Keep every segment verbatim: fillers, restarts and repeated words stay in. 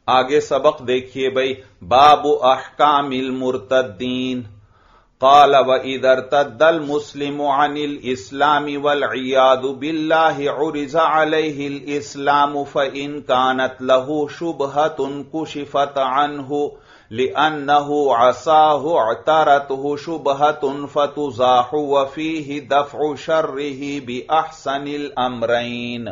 آگے سبق دیکھیے بھائی، باب احکام المرتدین۔ قال وَإِذَا ارْتَدَّ الْمُسْلِمُ عَنِ الْإِسْلَامِ وَالْعِيَاذُ بِاللَّهِ عُرِضَ عَلَيْهِ الْإِسْلَامُ فَإِنْ كَانَتْ لَهُ شُبْهَةٌ كُشِفَتْ عَنْهُ لِأَنَّهُ عَصَاهُ اعْتَرَتْهُ شُبْهَةٌ فَتُزَاحُ وَفِيهِ دَفْعُ شَرِّهِ بِأَحْسَنِ الْأَمْرَيْنِ۔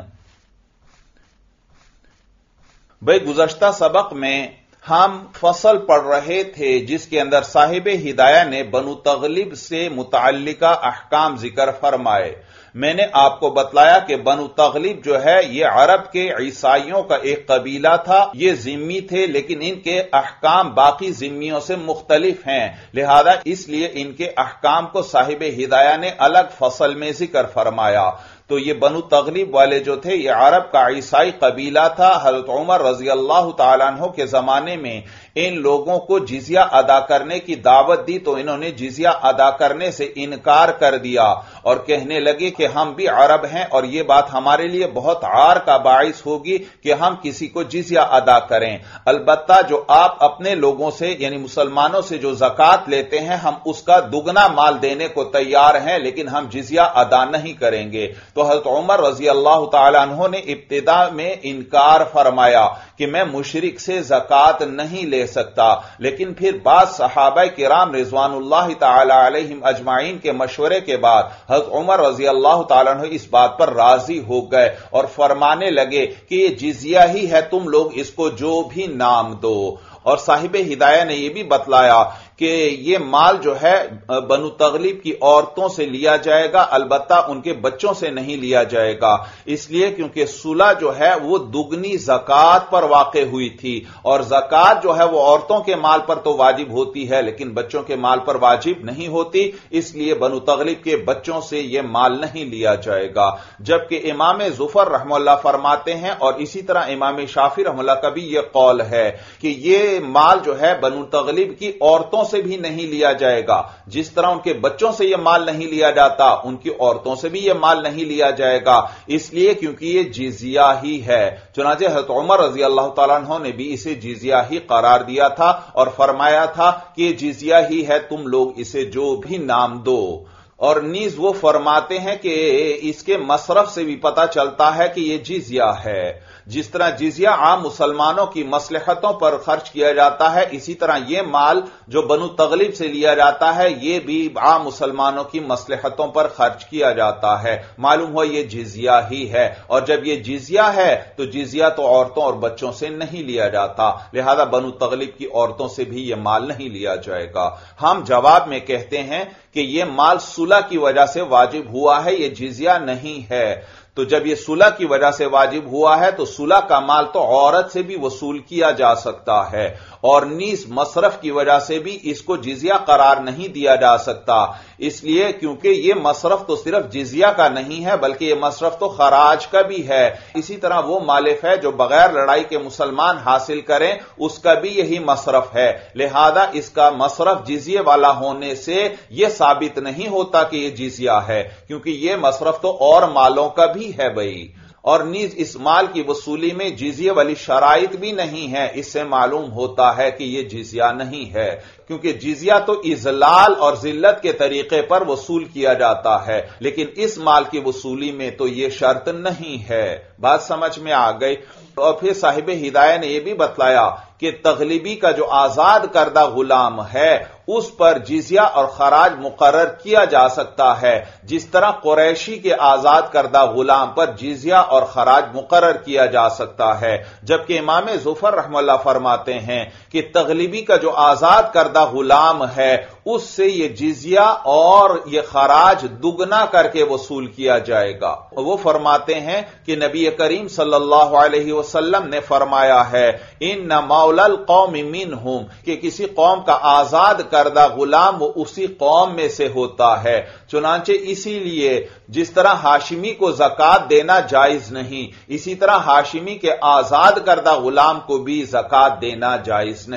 بھئی گزشتہ سبق میں ہم فصل پڑھ رہے تھے جس کے اندر صاحب ہدایہ نے بنو تغلب سے متعلقہ احکام ذکر فرمائے۔ میں نے آپ کو بتلایا کہ بنو تغلب جو ہے یہ عرب کے عیسائیوں کا ایک قبیلہ تھا، یہ ذمی تھے لیکن ان کے احکام باقی ذمیوں سے مختلف ہیں، لہذا اس لیے ان کے احکام کو صاحب ہدایہ نے الگ فصل میں ذکر فرمایا۔ تو یہ بنو تغلب والے جو تھے یہ عرب کا عیسائی قبیلہ تھا۔ حضرت عمر رضی اللہ تعالیٰ عنہ کے زمانے میں ان لوگوں کو جزیہ ادا کرنے کی دعوت دی تو انہوں نے جزیہ ادا کرنے سے انکار کر دیا اور کہنے لگے کہ ہم بھی عرب ہیں اور یہ بات ہمارے لیے بہت عار کا باعث ہوگی کہ ہم کسی کو جزیہ ادا کریں، البتہ جو آپ اپنے لوگوں سے یعنی مسلمانوں سے جو زکوٰۃ لیتے ہیں ہم اس کا دگنا مال دینے کو تیار ہیں لیکن ہم جزیہ ادا نہیں کریں گے۔ تو حضرت عمر رضی اللہ تعالی عنہ نے ابتدا میں انکار فرمایا کہ میں مشرک سے زکوٰۃ نہیں لے سکتا، لیکن پھر بعض صحابہ کرام رضوان اللہ تعالی علیہم اجمعین کے مشورے کے بعد حضرت عمر رضی اللہ تعالی عنہ اس بات پر راضی ہو گئے اور فرمانے لگے کہ یہ جزیہ ہی ہے، تم لوگ اس کو جو بھی نام دو۔ اور صاحب ہدایہ نے یہ بھی بتلایا کہ یہ مال جو ہے بنو تغلب کی عورتوں سے لیا جائے گا، البتہ ان کے بچوں سے نہیں لیا جائے گا، اس لیے کیونکہ صلح جو ہے وہ دگنی زکوٰۃ پر واقع ہوئی تھی اور زکوٰۃ جو ہے وہ عورتوں کے مال پر تو واجب ہوتی ہے لیکن بچوں کے مال پر واجب نہیں ہوتی، اس لیے بنو تغلب کے بچوں سے یہ مال نہیں لیا جائے گا۔ جبکہ امام ظفر رحمہ اللہ فرماتے ہیں اور اسی طرح امام شافعی رحمہ اللہ کا بھی یہ قول ہے کہ یہ مال جو ہے بنو تغلب کی عورتوں سے بھی نہیں لیا جائے گا، جس طرح ان کے بچوں سے یہ مال نہیں لیا جاتا ان کی عورتوں سے بھی یہ مال نہیں لیا جائے گا، اس لیے کیونکہ یہ جزیہ ہی ہے۔ چنانچہ حضرت عمر رضی اللہ تعالیٰ عنہ نے بھی اسے جزیہ ہی قرار دیا تھا اور فرمایا تھا کہ یہ جزیہ ہی ہے، تم لوگ اسے جو بھی نام دو۔ اور نیز وہ فرماتے ہیں کہ اس کے مصرف سے بھی پتہ چلتا ہے کہ یہ جزیہ ہے، جس طرح جزیہ عام مسلمانوں کی مصلحتوں پر خرچ کیا جاتا ہے اسی طرح یہ مال جو بنو تغلب سے لیا جاتا ہے یہ بھی عام مسلمانوں کی مصلحتوں پر خرچ کیا جاتا ہے، معلوم ہوا یہ جزیہ ہی ہے، اور جب یہ جزیہ ہے تو جزیہ تو عورتوں اور بچوں سے نہیں لیا جاتا، لہذا بنو تغلب کی عورتوں سے بھی یہ مال نہیں لیا جائے گا۔ ہم جواب میں کہتے ہیں کہ یہ مال صلح کی وجہ سے واجب ہوا ہے، یہ جزیہ نہیں ہے۔ تو جب یہ صلح کی وجہ سے واجب ہوا ہے تو صلح کا مال تو عورت سے بھی وصول کیا جا سکتا ہے، اور نیز مصرف کی وجہ سے بھی اس کو جزیہ قرار نہیں دیا جا سکتا، اس لیے کیونکہ یہ مصرف تو صرف جزیہ کا نہیں ہے بلکہ یہ مصرف تو خراج کا بھی ہے۔ اسی طرح وہ مال فے جو بغیر لڑائی کے مسلمان حاصل کریں اس کا بھی یہی مصرف ہے، لہذا اس کا مصرف جزیے والا ہونے سے یہ ثابت نہیں ہوتا کہ یہ جزیہ ہے، کیونکہ یہ مصرف تو اور مالوں کا بھی ہے بھائی۔ اور نیز اس مال کی وصولی میں جزیہ والی شرائط بھی نہیں ہے، اس سے معلوم ہوتا ہے کہ یہ جزیہ نہیں ہے، کیونکہ جزیہ تو اذلال اور ذلت کے طریقے پر وصول کیا جاتا ہے، لیکن اس مال کی وصولی میں تو یہ شرط نہیں ہے۔ بات سمجھ میں آ گئی۔ اور پھر صاحب ہدایہ نے یہ بھی بتلایا کہ تغلبی کا جو آزاد کردہ غلام ہے اس پر جزیہ اور خراج مقرر کیا جا سکتا ہے، جس طرح قریشی کے آزاد کردہ غلام پر جزیہ اور خراج مقرر کیا جا سکتا ہے، جبکہ امام ظفر رحمہ اللہ فرماتے ہیں کہ تغلبی کا جو آزاد کردہ غلام ہے اس سے یہ جزیہ اور یہ خراج دگنا کر کے وصول کیا جائے گا۔ وہ فرماتے ہیں کہ نبی کریم صلی اللہ علیہ وسلم نے فرمایا ہے ان مولا القوم منہم، کہ کسی قوم کا آزاد کردہ غلام وہ اسی قوم میں سے ہوتا ہے، چنانچہ اسی لیے جس طرح ہاشمی کو زکوٰۃ دینا جائز نہیں اسی طرح ہاشمی کے آزاد کردہ غلام کو بھی زکوٰۃ دینا جائز نہیں۔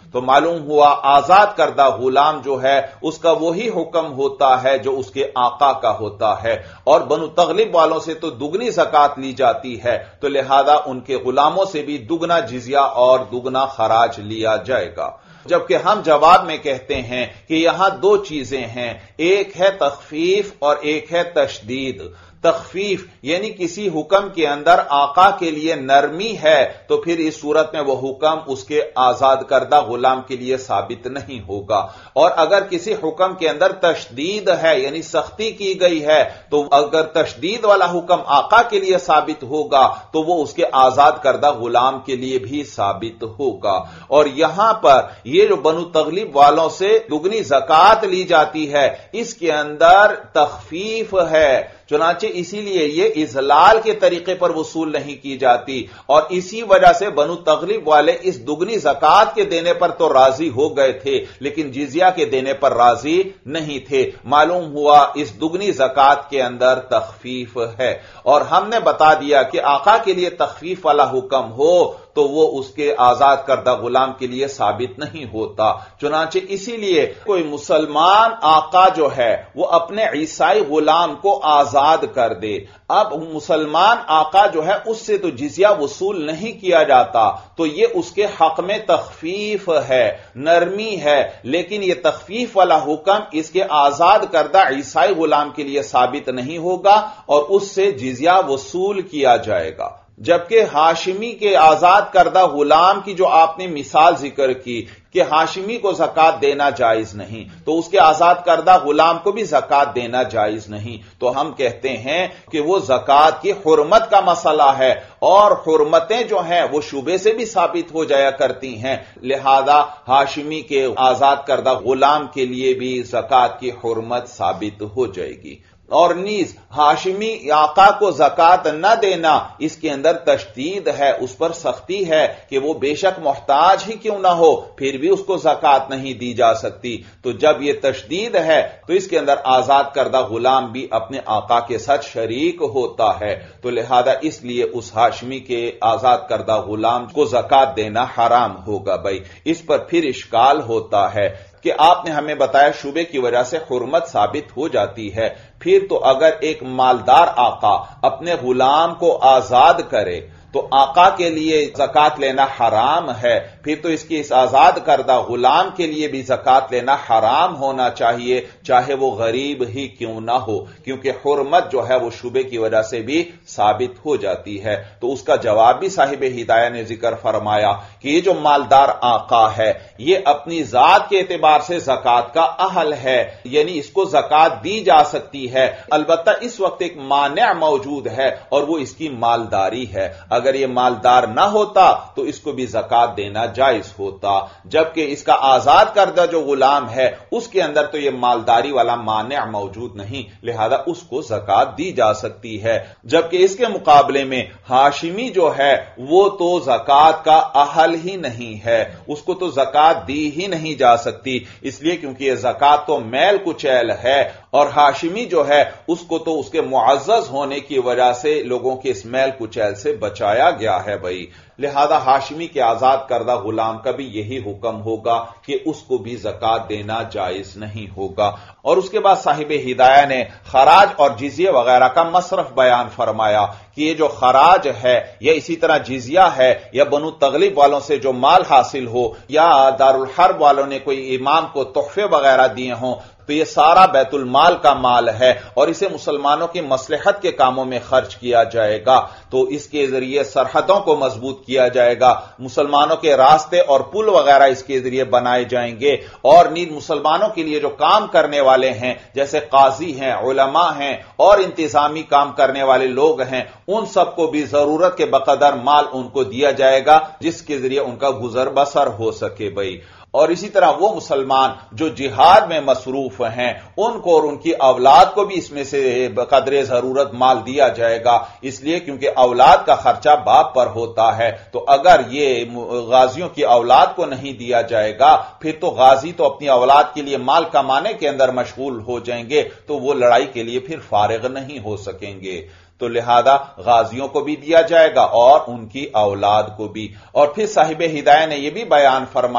تو معلوم ہوا آزاد کردہ غلام جو ہے اس کا وہی حکم ہوتا ہے جو اس کے آقا کا ہوتا ہے، اور بنو تغلب والوں سے تو دگنی زکات لی جاتی ہے، تو لہذا ان کے غلاموں سے بھی دگنا جزیہ اور دگنا خراج لیا جائے گا۔ جبکہ ہم جواب میں کہتے ہیں کہ یہاں دو چیزیں ہیں، ایک ہے تخفیف اور ایک ہے تشدید۔ تخفیف یعنی کسی حکم کے اندر آقا کے لیے نرمی ہے تو پھر اس صورت میں وہ حکم اس کے آزاد کردہ غلام کے لیے ثابت نہیں ہوگا، اور اگر کسی حکم کے اندر تشدید ہے یعنی سختی کی گئی ہے تو اگر تشدید والا حکم آقا کے لیے ثابت ہوگا تو وہ اس کے آزاد کردہ غلام کے لیے بھی ثابت ہوگا۔ اور یہاں پر یہ جو بنو تغلب والوں سے دگنی زکات لی جاتی ہے اس کے اندر تخفیف ہے، چنانچہ اسی لیے یہ اذلال کے طریقے پر وصول نہیں کی جاتی، اور اسی وجہ سے بنو تغلب والے اس دگنی زکات کے دینے پر تو راضی ہو گئے تھے لیکن جزیہ کے دینے پر راضی نہیں تھے۔ معلوم ہوا اس دگنی زکات کے اندر تخفیف ہے، اور ہم نے بتا دیا کہ آقا کے لیے تخفیف والا حکم ہو تو وہ اس کے آزاد کردہ غلام کے لیے ثابت نہیں ہوتا۔ چنانچہ اسی لیے کوئی مسلمان آقا جو ہے وہ اپنے عیسائی غلام کو آزاد کر دے، اب مسلمان آقا جو ہے اس سے تو جزیہ وصول نہیں کیا جاتا، تو یہ اس کے حق میں تخفیف ہے، نرمی ہے، لیکن یہ تخفیف والا حکم اس کے آزاد کردہ عیسائی غلام کے لیے ثابت نہیں ہوگا اور اس سے جزیہ وصول کیا جائے گا۔ جبکہ ہاشمی کے آزاد کردہ غلام کی جو آپ نے مثال ذکر کی کہ ہاشمی کو زکات دینا جائز نہیں تو اس کے آزاد کردہ غلام کو بھی زکات دینا جائز نہیں، تو ہم کہتے ہیں کہ وہ زکات کی حرمت کا مسئلہ ہے، اور حرمتیں جو ہیں وہ شبے سے بھی ثابت ہو جایا کرتی ہیں، لہذا ہاشمی کے آزاد کردہ غلام کے لیے بھی زکات کی حرمت ثابت ہو جائے گی۔ اور نیز ہاشمی آقا کو زکات نہ دینا اس کے اندر تشدید ہے، اس پر سختی ہے کہ وہ بے شک محتاج ہی کیوں نہ ہو پھر بھی اس کو زکات نہیں دی جا سکتی، تو جب یہ تشدید ہے تو اس کے اندر آزاد کردہ غلام بھی اپنے آقا کے ساتھ شریک ہوتا ہے، تو لہذا اس لیے اس ہاشمی کے آزاد کردہ غلام کو زکات دینا حرام ہوگا۔ بھائی اس پر پھر اشکال ہوتا ہے کہ آپ نے ہمیں بتایا شبے کی وجہ سے حرمت ثابت ہو جاتی ہے، پھر تو اگر ایک مالدار آقا اپنے غلام کو آزاد کرے تو آقا کے لیے زکات لینا حرام ہے، پھر تو اس کی اس آزاد کردہ غلام کے لیے بھی زکات لینا حرام ہونا چاہیے چاہے وہ غریب ہی کیوں نہ ہو، کیونکہ حرمت جو ہے وہ شبے کی وجہ سے بھی ثابت ہو جاتی ہے۔ تو اس کا جواب بھی صاحب ہدایہ نے ذکر فرمایا کہ یہ جو مالدار آقا ہے یہ اپنی ذات کے اعتبار سے زکات کا اہل ہے، یعنی اس کو زکات دی جا سکتی ہے، البتہ اس وقت ایک مانع موجود ہے اور وہ اس کی مالداری ہے، اگر یہ مالدار نہ ہوتا تو اس کو بھی زکات دینا جائز ہوتا، جبکہ اس کا آزاد کردہ جو غلام ہے اس کے اندر تو یہ مالداری والا مانع موجود نہیں، لہذا اس کو زکات دی جا سکتی ہے، جبکہ اس کے مقابلے میں ہاشمی جو ہے وہ تو زکات کا اہل ہی نہیں ہے، اس کو تو زکات دی ہی نہیں جا سکتی، اس لیے کیونکہ یہ زکات تو میل کچیل ہے، اور ہاشمی جو ہے اس کو تو اس کے معزز ہونے کی وجہ سے لوگوں کے اس میل کچیل سے بچایا گیا ہے۔ بھائی لہذا ہاشمی کے آزاد کردہ غلام کا بھی یہی حکم ہوگا کہ اس کو بھی زکات دینا جائز نہیں ہوگا۔ اور اس کے بعد صاحب ہدایہ نے خراج اور جزیہ وغیرہ کا مصرف بیان فرمایا کہ یہ جو خراج ہے یا اسی طرح جزیہ ہے یا بنو تغلب والوں سے جو مال حاصل ہو یا دارالحرب والوں نے کوئی امام کو تحفے وغیرہ دیے ہوں تو یہ سارا بیت المال کا مال ہے اور اسے مسلمانوں کی مصلحت کے کاموں میں خرچ کیا جائے گا، تو اس کے ذریعے سرحدوں کو مضبوط کیا جائے گا، مسلمانوں کے راستے اور پل وغیرہ اس کے ذریعے بنائے جائیں گے، اور نیز مسلمانوں کے لیے جو کام کرنے والے ہیں جیسے قاضی ہیں، علماء ہیں اور انتظامی کام کرنے والے لوگ ہیں ان سب کو بھی ضرورت کے بقدر مال ان کو دیا جائے گا جس کے ذریعے ان کا گزر بسر ہو سکے۔ بھائی اور اسی طرح وہ مسلمان جو جہاد میں مصروف ہیں ان کو اور ان کی اولاد کو بھی اس میں سے بقدر ضرورت مال دیا جائے گا، اس لیے کیونکہ اولاد کا خرچہ باپ پر ہوتا ہے، تو اگر یہ غازیوں کی اولاد کو نہیں دیا جائے گا پھر تو غازی تو اپنی اولاد کے لیے مال کمانے کے اندر مشغول ہو جائیں گے تو وہ لڑائی کے لیے پھر فارغ نہیں ہو سکیں گے، تو لہذا غازیوں کو بھی دیا جائے گا اور ان کی اولاد کو بھی۔ اور پھر صاحب ہدایہ نے یہ بھی بیان فرمایا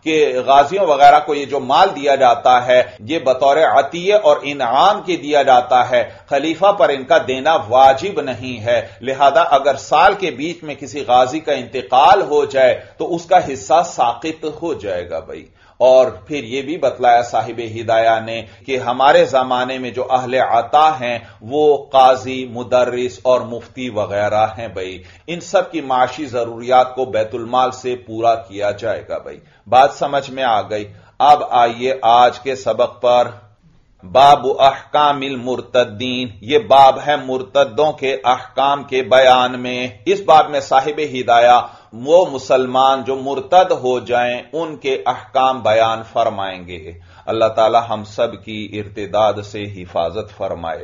کہ غازیوں وغیرہ کو یہ جو مال دیا جاتا ہے یہ بطور عطیہ اور انعام کے دیا جاتا ہے، خلیفہ پر ان کا دینا واجب نہیں ہے، لہذا اگر سال کے بیچ میں کسی غازی کا انتقال ہو جائے تو اس کا حصہ ساقط ہو جائے گا بھائی۔ اور پھر یہ بھی بتلایا صاحب ہدایہ نے کہ ہمارے زمانے میں جو اہل عطا ہیں وہ قاضی، مدرس اور مفتی وغیرہ ہیں بھائی، ان سب کی معاشی ضروریات کو بیت المال سے پورا کیا جائے گا بھائی۔ بات سمجھ میں آ گئی۔ اب آئیے آج کے سبق پر۔ باب احکام المرتدین، یہ باب ہے مرتدوں کے احکام کے بیان میں۔ اس باب میں صاحب ہدایہ وہ مسلمان جو مرتد ہو جائیں ان کے احکام بیان فرمائیں گے۔ اللہ تعالی ہم سب کی ارتداد سے حفاظت فرمائے۔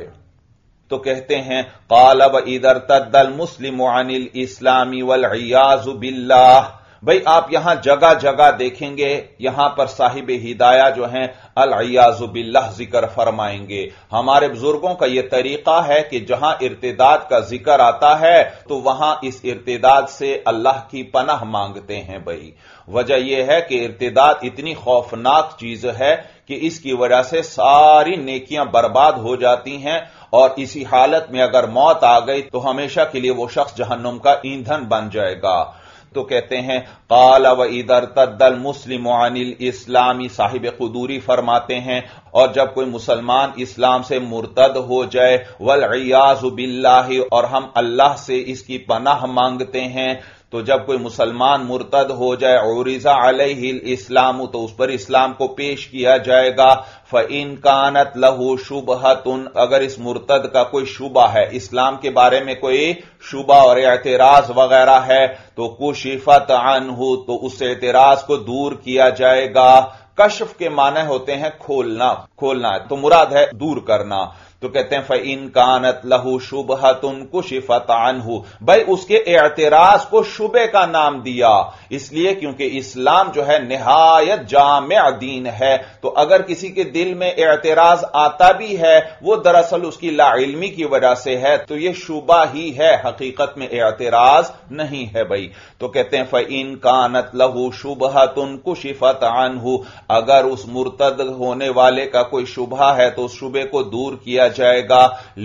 تو کہتے ہیں قال وَإِذَا ارْتَدَّ الْمُسْلِمُ عَنِ الْإِسْلَامِ وَالْعِيَاذُ بِاللَّهِ۔ بھئی آپ یہاں جگہ جگہ دیکھیں گے یہاں پر صاحب ہدایہ جو ہیں العیاذ باللہ ذکر فرمائیں گے۔ ہمارے بزرگوں کا یہ طریقہ ہے کہ جہاں ارتداد کا ذکر آتا ہے تو وہاں اس ارتداد سے اللہ کی پناہ مانگتے ہیں بھئی۔ وجہ یہ ہے کہ ارتداد اتنی خوفناک چیز ہے کہ اس کی وجہ سے ساری نیکیاں برباد ہو جاتی ہیں، اور اسی حالت میں اگر موت آ گئی تو ہمیشہ کے لیے وہ شخص جہنم کا ایندھن بن جائے گا۔ تو کہتے ہیں قال وَإِذَا ارْتَدَّ الْمُسْلِمُ عَنِ الْإِسْلَامِ، صاحب قدوری فرماتے ہیں اور جب کوئی مسلمان اسلام سے مرتد ہو جائے، وَالْعِيَاذُ بِاللَّهِ، اور ہم اللہ سے اس کی پناہ مانگتے ہیں، تو جب کوئی مسلمان مرتد ہو جائے عُرِضَ عَلَيْهِ الْإِسْلَامُ، تو اس پر اسلام کو پیش کیا جائے گا۔ فَإِن كَانَتْ لَهُ شُبْهَةٌ، اگر اس مرتد کا کوئی شبہ ہے، اسلام کے بارے میں کوئی شبہ اور اعتراض وغیرہ ہے، تو کشفت عنہ، تو اس اعتراض کو دور کیا جائے گا۔ کشف کے معنی ہوتے ہیں کھولنا، کھولنا تو مراد ہے دور کرنا۔ تو کہتے ہیں فَإِن كَانَتْ لَهُ شُبْهَةٌ كُشِفَتْ عَنْهُ، بھائی اس کے اعتراض کو شبہ کا نام دیا اس لیے کیونکہ اسلام جو ہے نہایت جامع دین ہے، تو اگر کسی کے دل میں اعتراض آتا بھی ہے وہ دراصل اس کی لا علمی کی وجہ سے ہے، تو یہ شبہ ہی ہے، حقیقت میں اعتراض نہیں ہے بھائی۔ تو کہتے ہیں فَإِن كَانَتْ لَهُ شُبْهَةٌ كُشِفَتْ عَنْهُ، اگر اس مرتد ہونے والے کا کوئی شبہ ہے تو اس شبہ کو دور کیا جائے گا۔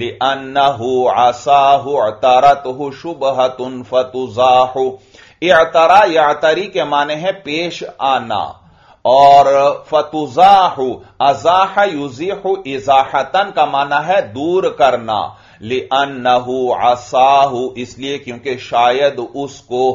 لِأَنَّهُ عَصَاهُ اعْتَرَتْهُ شُبْهَةٌ فَتُزَاحُ، اعترا یعتری کے معنی ہے پیش آنا، اور فتزاح ازاح یزیح ازاحتن کا معنی ہے دور کرنا۔ لِأَنَّهُ عَصَاهُ، اس لیے کیونکہ شاید اس کو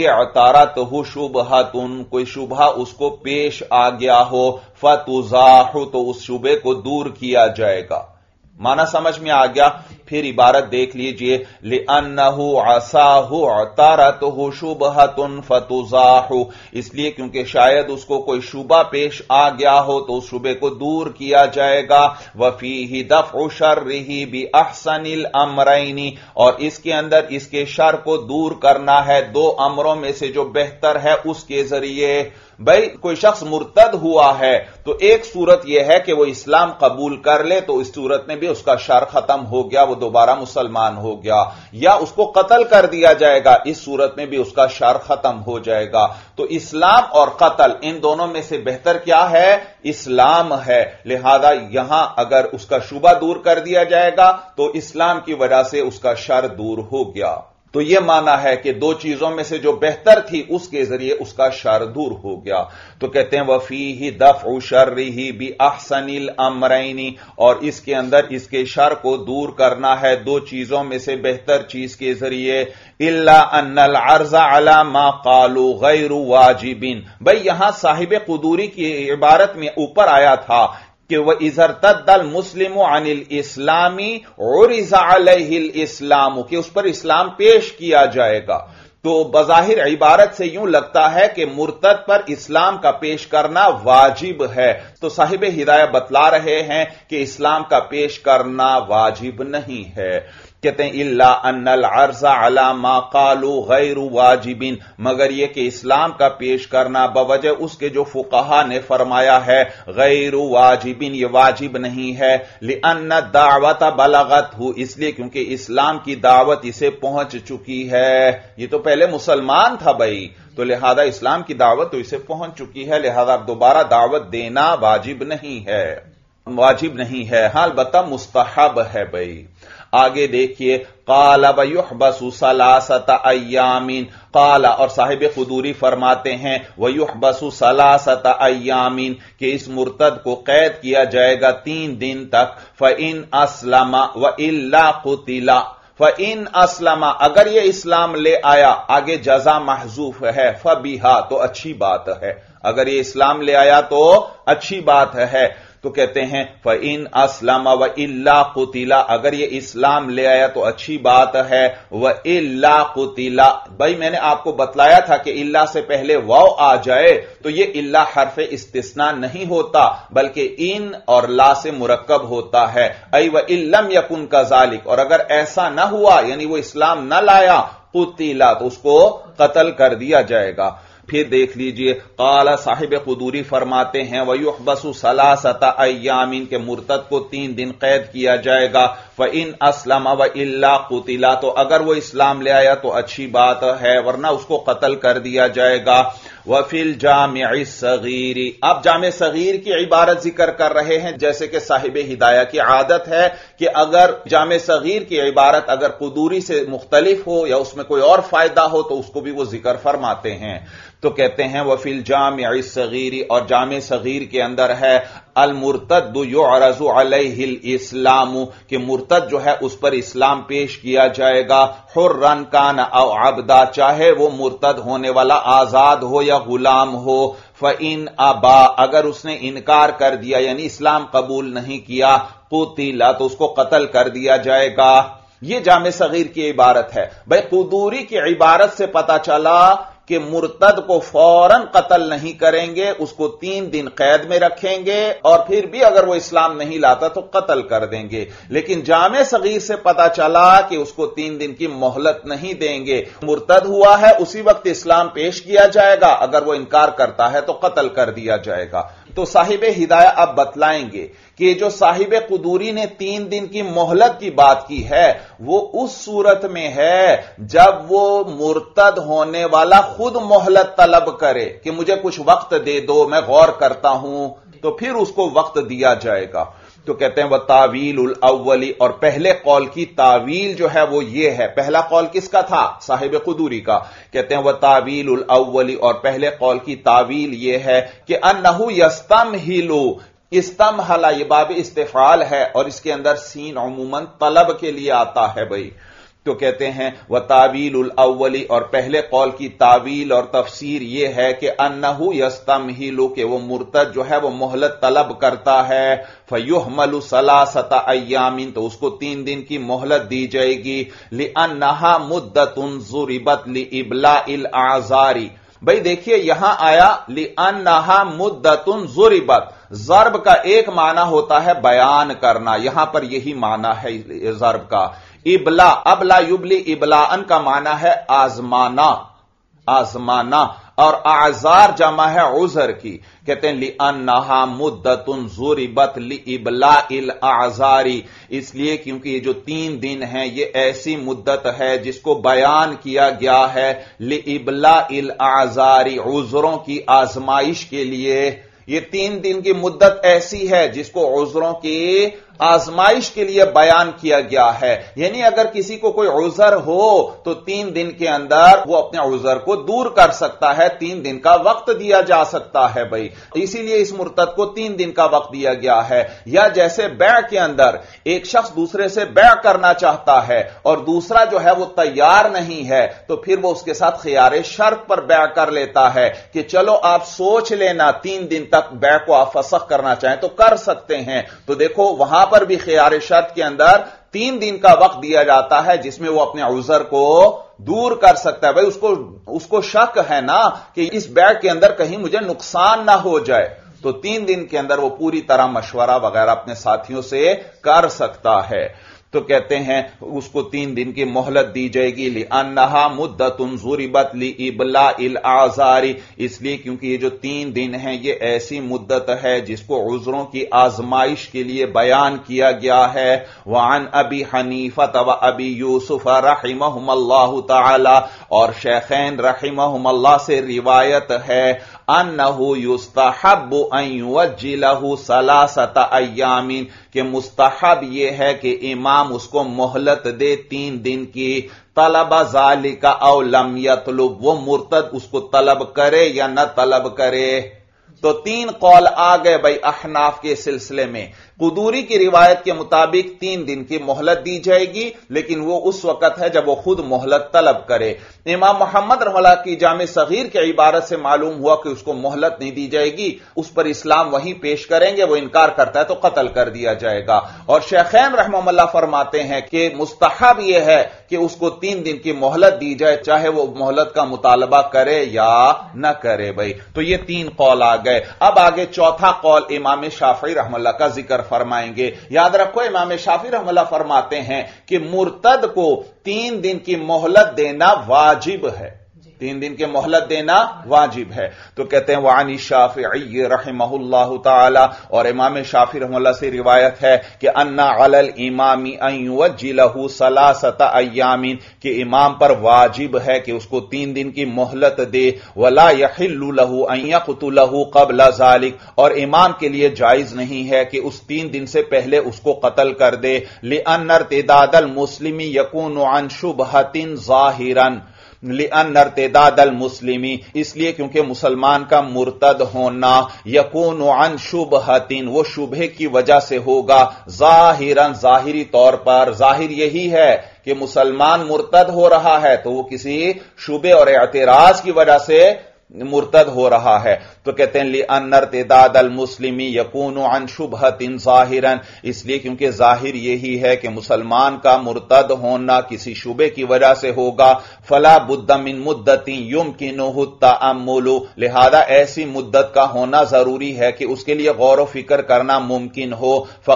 اعترتہ شبہتن، کوئی شبہ اس کو پیش آ گیا ہو، فتزاح، تو اس شبہ کو دور کیا جائے گا۔ معنی سمجھ میں آ گیا؟ پھر عبارت دیکھ لیجئے، لِأَنَّهُ عَصَاهُ اعْتَرَتْهُ شُبْهَةٌ فَتُزَاحُ، اس لیے کیونکہ شاید اس کو کوئی شبہ پیش آ گیا ہو تو اس شبہ کو دور کیا جائے گا۔ وَفِيهِ دَفْعُ شَرِّهِ بِأَحْسَنِ الْأَمْرَيْنِ، اور اس کے اندر اس کے شر کو دور کرنا ہے دو امروں میں سے جو بہتر ہے اس کے ذریعے۔ بھائی کوئی شخص مرتد ہوا ہے تو ایک صورت یہ ہے کہ وہ اسلام قبول کر لے تو اس صورت میں بھی اس کا شر ختم ہو گیا، وہ دوبارہ مسلمان ہو گیا، یا اس کو قتل کر دیا جائے گا، اس صورت میں بھی اس کا شر ختم ہو جائے گا۔ تو اسلام اور قتل ان دونوں میں سے بہتر کیا ہے؟ اسلام ہے، لہذا یہاں اگر اس کا شبہ دور کر دیا جائے گا تو اسلام کی وجہ سے اس کا شر دور ہو گیا۔ تو یہ معنی ہے کہ دو چیزوں میں سے جو بہتر تھی اس کے ذریعے اس کا شر دور ہو گیا۔ تو کہتے ہیں وَفِيهِ دَفْعُ شَرِّهِ بِأَحْسَنِ الْأَمْرَيْنِ، اور اس کے اندر اس کے شر کو دور کرنا ہے دو چیزوں میں سے بہتر چیز کے ذریعے۔ إِلَّا أَنَّ الْعَرْضَ عَلَى مَا قَالُوا غَيْرُ وَاجِبٍ، بھئی یہاں صاحب قدوری کی عبارت میں اوپر آیا تھا کہ وَإِذَا ارْتَدَّ الْمُسْلِمُ عَنِ الْإِسْلَامِ عُرِضَ عَلَيْهِ الْإِسْلَامُ، کہ اس پر اسلام پیش کیا جائے گا۔ تو بظاہر عبارت سے یوں لگتا ہے کہ مرتد پر اسلام کا پیش کرنا واجب ہے، تو صاحب ہدایہ بتلا رہے ہیں کہ اسلام کا پیش کرنا واجب نہیں ہے۔ کہتے ہیں الا ان العرض علی ما قالوا غیر واجبین، مگر یہ کہ اسلام کا پیش کرنا بوجہ اس کے جو فقہا نے فرمایا ہے غیر واجبین، یہ واجب نہیں ہے، لان الدعوت بلغتہ، اس لیے کیونکہ اسلام کی دعوت اسے پہنچ چکی ہے، یہ تو پہلے مسلمان تھا بھائی، تو لہذا اسلام کی دعوت تو اسے پہنچ چکی ہے، لہذا اب دوبارہ دعوت دینا واجب نہیں ہے، واجب نہیں ہے، ہاں البتہ مستحب ہے بھائی۔ آگے دیکھیے قال ويحبس ثلاثه ایام، قال اور صاحب قدوری فرماتے ہیں ويحبس ثلاثه ایام کہ اس مرتد کو قید کیا جائے گا تین دن تک، فإن اسلم والا قتل، فإن اسلم اگر یہ اسلام لے آیا، آگے جزا محذوف ہے، فبها تو اچھی بات ہے، اگر یہ اسلام لے آیا تو اچھی بات ہے، تو کہتے ہیں فَإِنْ أَسْلَمَ وَإِلَّا قُتِلَ، اگر یہ اسلام لے آیا تو اچھی بات ہے، وَإِلَّا قُتِلَ، بھائی میں نے آپ کو بتلایا تھا کہ الا سے پہلے واو آ جائے تو یہ الا حرف استثناء نہیں ہوتا بلکہ ان اور لا سے مرکب ہوتا ہے، اَيْ وَإِن لَمْ يَكُنْ كَذَلِكَ، اور اگر ایسا نہ ہوا یعنی وہ اسلام نہ لایا، قُتِلَ تو اس کو قتل کر دیا جائے گا۔ پھر دیکھ لیجئے قال صاحب قدوری فرماتے ہیں وَيُحْبَسُ ثَلَاثَةَ ایام کے مرتد کو تین دن قید کیا جائے گا، فَإِنْ أَسْلَمَ وَإِلَّا قُتِلَ تو اگر وہ اسلام لے آیا تو اچھی بات ہے ورنہ اس کو قتل کر دیا جائے گا۔ وَفِي الْجَامِعِ الصَّغِيرِ، اب جامع صغیر کی عبارت ذکر کر رہے ہیں، جیسے کہ صاحب ہدایہ کی عادت ہے کہ اگر جامع صغیر کی عبارت اگر قدوری سے مختلف ہو یا اس میں کوئی اور فائدہ ہو تو اس کو بھی وہ ذکر فرماتے ہیں، تو کہتے ہیں وَفِي الْجَامِعِ الصَّغِيرِ، اور جامع صغیر کے اندر ہے المرتد يعرض علیہ الاسلام کہ مرتد جو ہے اس پر اسلام پیش کیا جائے گا، حرا کان او عبدا، چاہے وہ مرتد ہونے والا آزاد ہو یا غلام ہو، فإن ابا اگر اس نے انکار کر دیا یعنی اسلام قبول نہیں کیا، قتل تو اس کو قتل کر دیا جائے گا۔ یہ جامع صغیر کی عبارت ہے۔ بھائی قدوری کی عبارت سے پتا چلا کہ مرتد کو فوراً قتل نہیں کریں گے، اس کو تین دن قید میں رکھیں گے اور پھر بھی اگر وہ اسلام نہیں لاتا تو قتل کر دیں گے، لیکن جامع صغیر سے پتا چلا کہ اس کو تین دن کی مہلت نہیں دیں گے، مرتد ہوا ہے اسی وقت اسلام پیش کیا جائے گا، اگر وہ انکار کرتا ہے تو قتل کر دیا جائے گا۔ تو صاحب ہدایہ اب بتلائیں گے کہ جو صاحب قدوری نے تین دن کی مہلت کی بات کی ہے وہ اس صورت میں ہے جب وہ مرتد ہونے والا خود مہلت طلب کرے کہ مجھے کچھ وقت دے دو میں غور کرتا ہوں، تو پھر اس کو وقت دیا جائے گا۔ تو کہتے ہیں وہ تعویل الاولی، اور پہلے قول کی تعویل جو ہے وہ یہ ہے، پہلا قول کس کا تھا؟ صاحب قدوری کا۔ کہتے ہیں وہ تعویل الاولی، اور پہلے قول کی تعویل یہ ہے کہ انہ یستمہل، استمہل یہ باب استفعال ہے اور اس کے اندر سین عموماً طلب کے لیے آتا ہے بھائی، تو کہتے ہیں وہ تعویل الاولی، اور پہلے قول کی تعویل اور تفسیر یہ ہے کہ انہ یستمہل کہ وہ مرتد جو ہے وہ مہلت طلب کرتا ہے، فیحمل ثلاثۃ ایام تو اس کو تین دن کی مہلت دی جائے گی، لانھا مدۃ ضربت لابلاء الاعذار۔ بھئی دیکھیے یہاں آیا لانھا مدۃ ضربت، ضرب کا ایک معنی ہوتا ہے بیان کرنا، یہاں پر یہی معنی ہے ضرب کا۔ ابلا، ابلا یبلی ابلاءن کا معنی ہے آزمانا، آزمانا، اور اعذار جمع ہے عذر کی۔ کہتے ہیں لأنہا مدۃ ضربت لابلاء الاعذار، اس لیے کیونکہ یہ جو تین دن ہیں یہ ایسی مدت ہے جس کو بیان کیا گیا ہے لابلاء الاعذار، عذروں کی آزمائش کے لیے۔ یہ تین دن کی مدت ایسی ہے جس کو عذروں کی آزمائش کے لیے بیان کیا گیا ہے، یعنی اگر کسی کو کوئی عذر ہو تو تین دن کے اندر وہ اپنے عذر کو دور کر سکتا ہے، تین دن کا وقت دیا جا سکتا ہے بھائی، اسی لیے اس مرتد کو تین دن کا وقت دیا گیا ہے۔ یا جیسے بیع کے اندر ایک شخص دوسرے سے بیع کرنا چاہتا ہے اور دوسرا جو ہے وہ تیار نہیں ہے تو پھر وہ اس کے ساتھ خیار شرط پر بیع کر لیتا ہے کہ چلو آپ سوچ لینا، تین دن تک بیع کو آپ فسخ کرنا چاہیں تو کر سکتے ہیں۔ تو دیکھو وہاں پر بھی خیار شرط کے اندر تین دن کا وقت دیا جاتا ہے جس میں وہ اپنے عذر کو دور کر سکتا ہے۔ بھائی اس کو اس کو شک ہے نا کہ اس بیع کے اندر کہیں مجھے نقصان نہ ہو جائے، تو تین دن کے اندر وہ پوری طرح مشورہ وغیرہ اپنے ساتھیوں سے کر سکتا ہے۔ تو کہتے ہیں اس کو تین دن کی مہلت دی جائے گی لِأَنَّهَا مُدَّةٌ ضُرِبَتْ لِإِبْلَاءِ الْأَعْذَارِ، اس لیے کیونکہ یہ جو تین دن ہیں یہ ایسی مدت ہے جس کو عذروں کی آزمائش کے لیے بیان کیا گیا ہے۔ وعن ابی حنیفہ و ابی یوسف رحمہم اللہ تعالی، اور شیخین رحمہم اللہ سے روایت ہے انہو یستحب ان یوجلہ ثلاثۃ ایام، کہ مستحب یہ ہے کہ امام اس کو مہلت دے تین دن کی، طلب ذالک او لم یطلب، وہ مرتد اس کو طلب کرے یا نہ طلب کرے۔ تو تین قول آ گئے بھائی احناف کے سلسلے میں۔ قدوری کی روایت کے مطابق تین دن کی مہلت دی جائے گی، لیکن وہ اس وقت ہے جب وہ خود مہلت طلب کرے۔ امام محمد رحمہ اللہ کی جامع صغیر کے عبارت سے معلوم ہوا کہ اس کو مہلت نہیں دی جائے گی، اس پر اسلام وہی پیش کریں گے، وہ انکار کرتا ہے تو قتل کر دیا جائے گا۔ اور شیخین رحمہ اللہ فرماتے ہیں کہ مستحب یہ ہے کہ اس کو تین دن کی مہلت دی جائے، چاہے وہ مہلت کا مطالبہ کرے یا نہ کرے بھائی۔ تو یہ تین قول آ گئے۔ اب آگے چوتھا قول امام شافعی رحمہ اللہ کا ذکر فرمائیں گے۔ یاد رکھو امام شافعی رحمہ اللہ فرماتے ہیں کہ مرتد کو تین دن کی مہلت دینا واجب ہے، تین دن کے مہلت دینا واجب ہے۔ تو کہتے ہیں وعن الشافعی رحمہ اللہ تعالی، اور امام شافعی رحمہ اللہ سے روایت ہے کہ ان علی الامام ان یوجلہ ثلاثۃ ایام، کہ امام پر واجب ہے کہ اس کو تین دن کی مہلت دے، ولا یحل له ان یقتلہ قبل ذلک، اور امام کے لیے جائز نہیں ہے کہ اس تین دن سے پہلے اس کو قتل کر دے، لان ارتداد المسلم یکون عن شبہۃ ظاہرا، لأن ارتداد المسلمی، اس لیے کیونکہ مسلمان کا مرتد ہونا یکون عن شبہۃ، وہ شبہ کی وجہ سے ہوگا، ظاہراً ظاہری طور پر، ظاہر یہی ہے کہ مسلمان مرتد ہو رہا ہے تو وہ کسی شبہ اور اعتراض کی وجہ سے مرتد ہو رہا ہے۔ تو کہتے ہیں لأن ارتداد المسلم یکون عن شبہۃ ظاہرا، اس لیے کیونکہ ظاہر یہی ہے کہ مسلمان کا مرتد ہونا کسی شبہ کی وجہ سے ہوگا، فلا بد من مدت یمکنہ التأمل، لہذا ایسی مدت کا ہونا ضروری ہے کہ اس کے لیے غور و فکر کرنا ممکن ہو،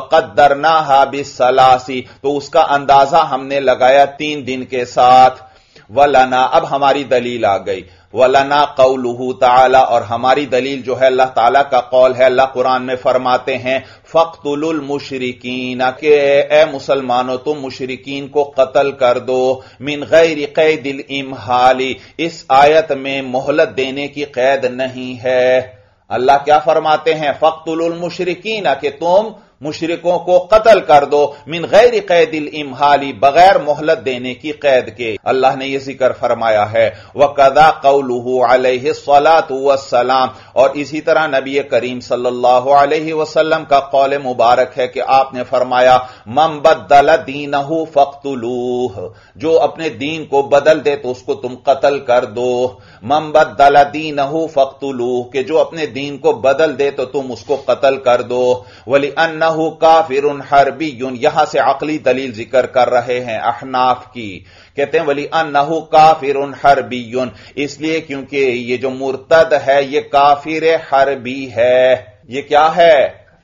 فقدرناها بالثلاث، تو اس کا اندازہ ہم نے لگایا تین دن کے ساتھ۔ ولنا، اب ہماری دلیل آ گئی، وَلَنَا قَوْلُهُ تعالی، اور ہماری دلیل جو ہے اللہ تعالیٰ کا قول ہے۔ اللہ قرآن میں فرماتے ہیں فَاقْتُلُوا الْمُشْرِكِينَ، کہ اے مسلمانوں تم مشرکین کو قتل کر دو، من غیر قید الامہال، اس آیت میں مہلت دینے کی قید نہیں ہے۔ اللہ کیا فرماتے ہیں؟ فَاقْتُلُوا الْمُشْرِكِينَ، کہ تم مشرکوں کو قتل کر دو، من غیر قید الامہال، بغیر مہلت دینے کی قید کے، اللہ نے یہ ذکر فرمایا ہے۔ وَقَذَا قَوْلُهُ عَلَيْهِ الصَّلَاةُ وَالسَّلَامُ، اور اسی طرح نبی کریم صلی اللہ علیہ وسلم کا قول مبارک ہے کہ آپ نے فرمایا مَن بَدَّلَ دِينَهُ فَاقْتُلُوهُ، جو اپنے دین کو بدل دے تو اس کو تم قتل کر دو۔ مَن بَدَّلَ دِينَهُ فَاقْتُلُوهُ، کہ جو اپنے دین کو بدل دے تو تم اس کو قتل کر دو۔ وَلِأَنَّهُ کافر حربی، یہاں سے عقلی دلیل ذکر کر رہے ہیں احناف کی، کہتے ہیں ولی انہ کافر حربی، اس لیے کیونکہ یہ جو مرتد ہے یہ کافر حربی ہے۔ یہ کیا ہے؟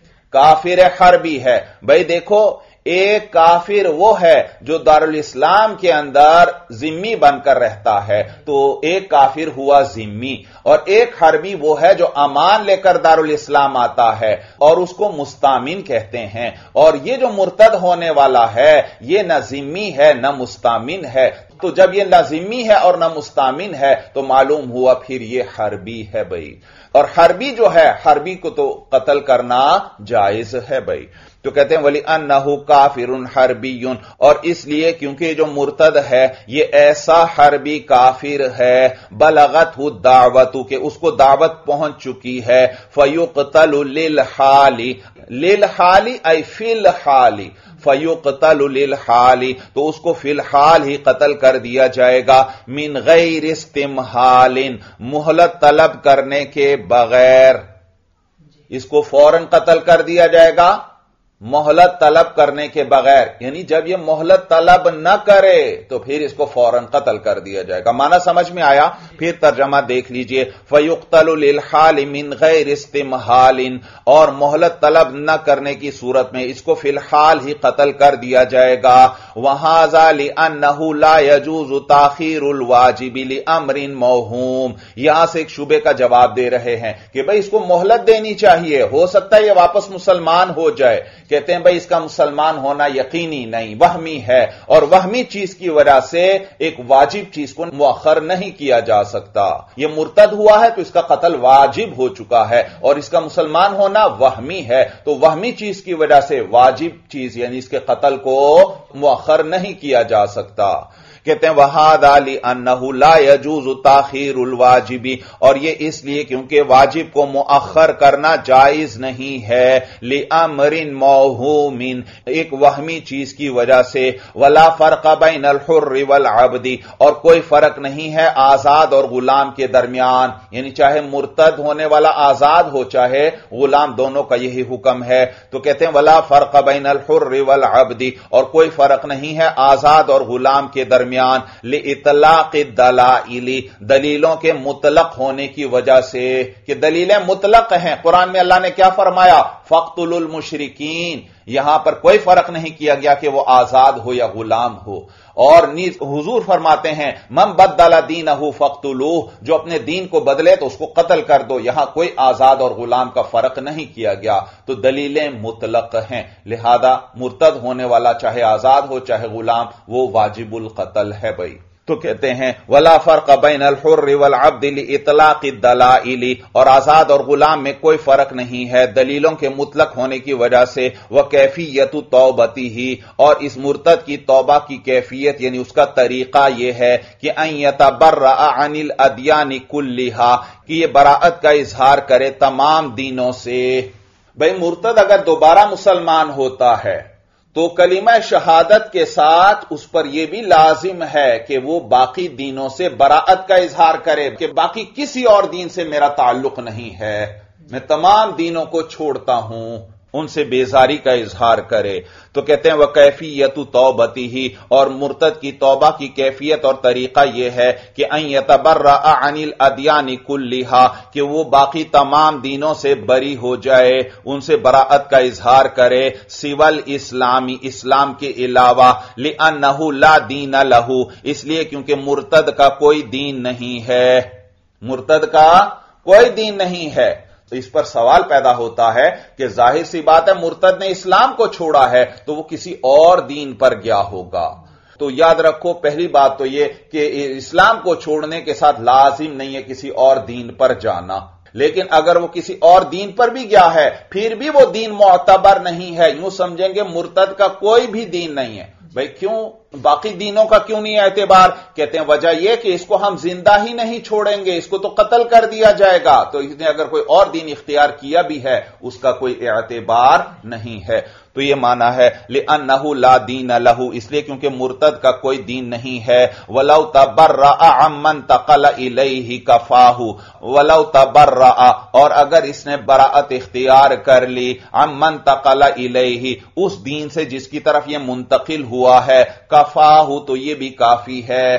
کافر حربی ہے۔ بھئی دیکھو، ایک کافر وہ ہے جو دارالاسلام کے اندر ذمی بن کر رہتا ہے، تو ایک کافر ہوا ذمی، اور ایک حربی وہ ہے جو امان لے کر دارالاسلام آتا ہے اور اس کو مستامن کہتے ہیں۔ اور یہ جو مرتد ہونے والا ہے یہ نہ ذمی ہے نہ مستامن ہے، تو جب یہ نہ ذمی ہے اور نہ مستامن ہے تو معلوم ہوا پھر یہ حربی ہے بھائی۔ اور حربی جو ہے، حربی کو تو قتل کرنا جائز ہے بھائی۔ تو کہتے ہیں ولی انہ کافر حربی، اور اس لیے کیونکہ جو مرتد ہے یہ ایسا حربی کافر ہے بلغت الدعوت، کہ اس کو دعوت پہنچ چکی ہے، فیقتل للحال، للحال ای فی الحال، فیقتل للحال، تو اس کو فی الحال ہی قتل کر دیا جائے گا، من غیر استمحال، مہلت طلب کرنے کے بغیر، اس کو فوراً قتل کر دیا جائے گا मोहलत तलब करने के बगैर, यानी जब ये मोहलत तलब न करे तो फिर इसको फौरन कत्ल कर दिया जाएगा। माना समझ में आया? फिर तर्जमा देख लीजिए, फयुक्तलु लिलहाल मिन गैर इस्तिमहालिन, और मोहलत तलब न करने की सूरत में इसको फिलहाल ही कत्ल कर दिया जाएगा। वहाज़ा लिअन्नहु ला यजूज़ु ताखीरुल वाजिबि लिअम्रिन मौहूम, यहां से एक शुबे का जवाब दे रहे हैं कि भाई इसको मोहलत देनी चाहिए, हो सकता है ये वापस मुसलमान हो जाए। कहते हैं भाई इसका मुसलमान होना यकीनी नहीं, वहमी है, और वहमी चीज की वजह से एक वाजिब चीज को मुअख्खर नहीं किया जा सकता। यह मुर्तद हुआ है तो इसका कत्ल वाजिब हो चुका है, और इसका मुसलमान होना वहमी है, तो वहमी चीज की वजह से वाजिब चीज यानी इसके कत्ल को मुअख्खर नहीं किया जा सकता। कहते हैं वहादा लिअन्नहु ला यजूज़ु ताखीरुल वाजिबी, और ये इसलिए क्योंकि वाजिब को मुअख्खर करना जायज नहीं है, लिअम्रिन मौहूमिन, एक वहमी चीज की वजह से, वला फर्क बैनल हुर्रि वल अब्दी, और कोई फर्क नहीं है आजाद और गुलाम के दरमियान, यानी चाहे मुर्तद होने वाला आजाद हो चाहे गुलाम, दोनों का यही हुक्म है। तो कहते हैं वला फर्क बैनल हुर्रि वल अब्दी, और कोई फर्क नहीं है आजाद और गुलाम के दरमियान, लिइतलाक़ दलाइली, दलीलों के मुतलक होने की वजह से, कि दलीलें मुतलक हैं। कुरान में अल्लाह ने क्या फरमाया? फ़क़्तुलुल मुशरिकीन, यहां पर कोई फर्क नहीं किया गया कि वो आजाद हो या गुलाम हो। और नीज हुजूर फरमाते हैं मन बद्दल दीनहु फ़क़्तुलूह, जो अपने दीन को बदले तो उसको कत्ल कर दो। यहां कोई आजाद और गुलाम का फर्क नहीं किया गया, तो दलीलें मुतलक हैं, लिहाजा मुर्तद होने वाला चाहे आजाद हो चाहे गुलाम, वो वाजिबुल कत्ल है भाई। तो कहते हैं वला फर्क बैनल हुर्रि वल अब्दि लिइतलाक़ि दलाइली, और आजाद और गुलाम में कोई फर्क नहीं है दलीलों के मुतलक होने की वजह से। व कैफियतु तौबतिही, और इस मुर्तद की तौबा की कैफियत यानी उसका तरीका यह है कि अन यतबर्रा अनिल अदयानि कुल्लिहा, कि यह बराअत का इजहार करे तमाम दीनों से। भाई मुर्तद अगर दोबारा मुसलमान होता है तो कलिमा शहादत के साथ उस पर यह भी लाजिम है कि वो बाकी दीनों से बराअत का इजहार करे, कि बाकी किसी और दीन से मेरा ताल्लुक नहीं है, मैं तमाम दीनों को छोड़ता हूं, उनसे बेजारी का इजहार करे। तो कहते हैं वह कैफियतु तौबतिही, और मुर्तद की तौबा की कैफियत और तरीका यह है कि अन यतबर्रा अनिल अदयानि कुल्लिहा, कि वो बाकी तमाम दीनों से बरी हो जाए, उनसे बराअत का इजहार करे, सिवल इस्लामी, इस्लाम के अलावा, लिअन्नहु ला दीन लहू, इसलिए क्योंकि मुर्तद का कोई दीन नहीं है, मुर्तद का कोई दीन नहीं है। तो इस पर सवाल पैदा होता है कि जाहिर सी बात है मुर्तद ने इस्लाम को छोड़ा है तो वो किसी और दीन पर गया होगा। तो याद रखो पहली बात तो ये कि इस्लाम को छोड़ने के साथ लाजिम नहीं है किसी और दीन पर जाना, लेकिन अगर वो किसी और दीन पर भी गया है फिर भी वो दीन मोतबर नहीं है, यूं समझेंगे मुर्तद का कोई भी दीन नहीं है। भाई क्यों, बाकी दीनों का क्यों नहीं एतबार? कहते हैं वजह यह कि इसको हम जिंदा ही नहीं छोड़ेंगे, इसको तो कत्ल कर दिया जाएगा, तो इसने अगर कोई और दीन इख्तियार किया भी है उसका कोई एतबार नहीं है। तो यह माना है लिअन्नहु ला दीन लहू, इसलिए क्योंकि मुर्तद का कोई दीन नहीं है। वलौ तबर्रा अम्मन तक़ल इलैहि कफाहु, वलौ तबर्रा, और अगर इसने बराअत इख्तियार कर ली, अम्मन तक़ल इलैहि, उस दीन से जिसकी तरफ यह मुंतकिल हुआ है, कफाहु, तो यह भी काफी है।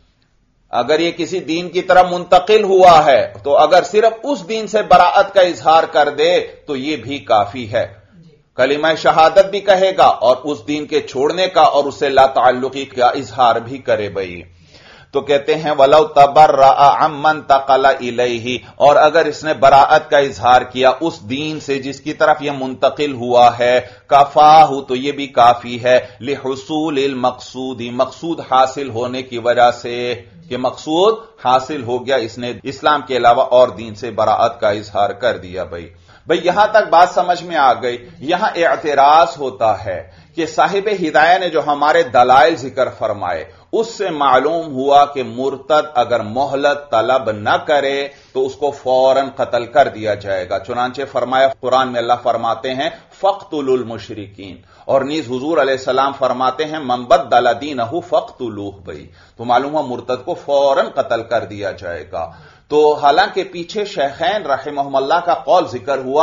अगर ये किसी दीन की तरफ मुंतकिल हुआ है तो अगर सिर्फ उस दीन से बराअत का इजहार कर दे तो यह भी काफी है। कलिमा शहादत भी कहेगा और उस दीन के छोड़ने का और उससे ला ताल्लुकी का इजहार भी करे भाई। तो कहते हैं वलौ तबर्रा अम्मन तक़ल इलैहि, और अगर इसने बराअत का इजहार किया उस दीन से जिसकी तरफ यह मुंतकिल हुआ है, कफाहु, तो यह भी काफी है, लिहुसूलिल मकसूदी, मकसूद हासिल होने की वजह से, कि मकसूद हासिल हो गया, इसने इस्लाम के अलावा और दीन से बराअत का इजहार कर दिया भाई। भाई यहां तक बात समझ में आ गई। यहां एतराज होता है कि साहिब हिदाया ने जो हमारे दलाइल जिक्र फरमाए उससे मालूम हुआ कि मुर्तद अगर मोहलत तलब न करे तो उसको फौरन कत्ल कर दिया जाएगा। चुनांचे फरमाया, कुरान में अल्लाह फरमाते हैं फ़क़्तुलुल मुशरिकीन, और नीज हुजूर अलैहिस्सलाम फरमाते हैं मन बद्दल दीनहु फ़क़्तुलूह। भाई तो मालूम हुआ मुर्तद को फौरन कत्ल कर दिया जाएगा। तो हालांकि पीछे शेखैन रहमहुमुल्लाह का कौल जिक्र हुआ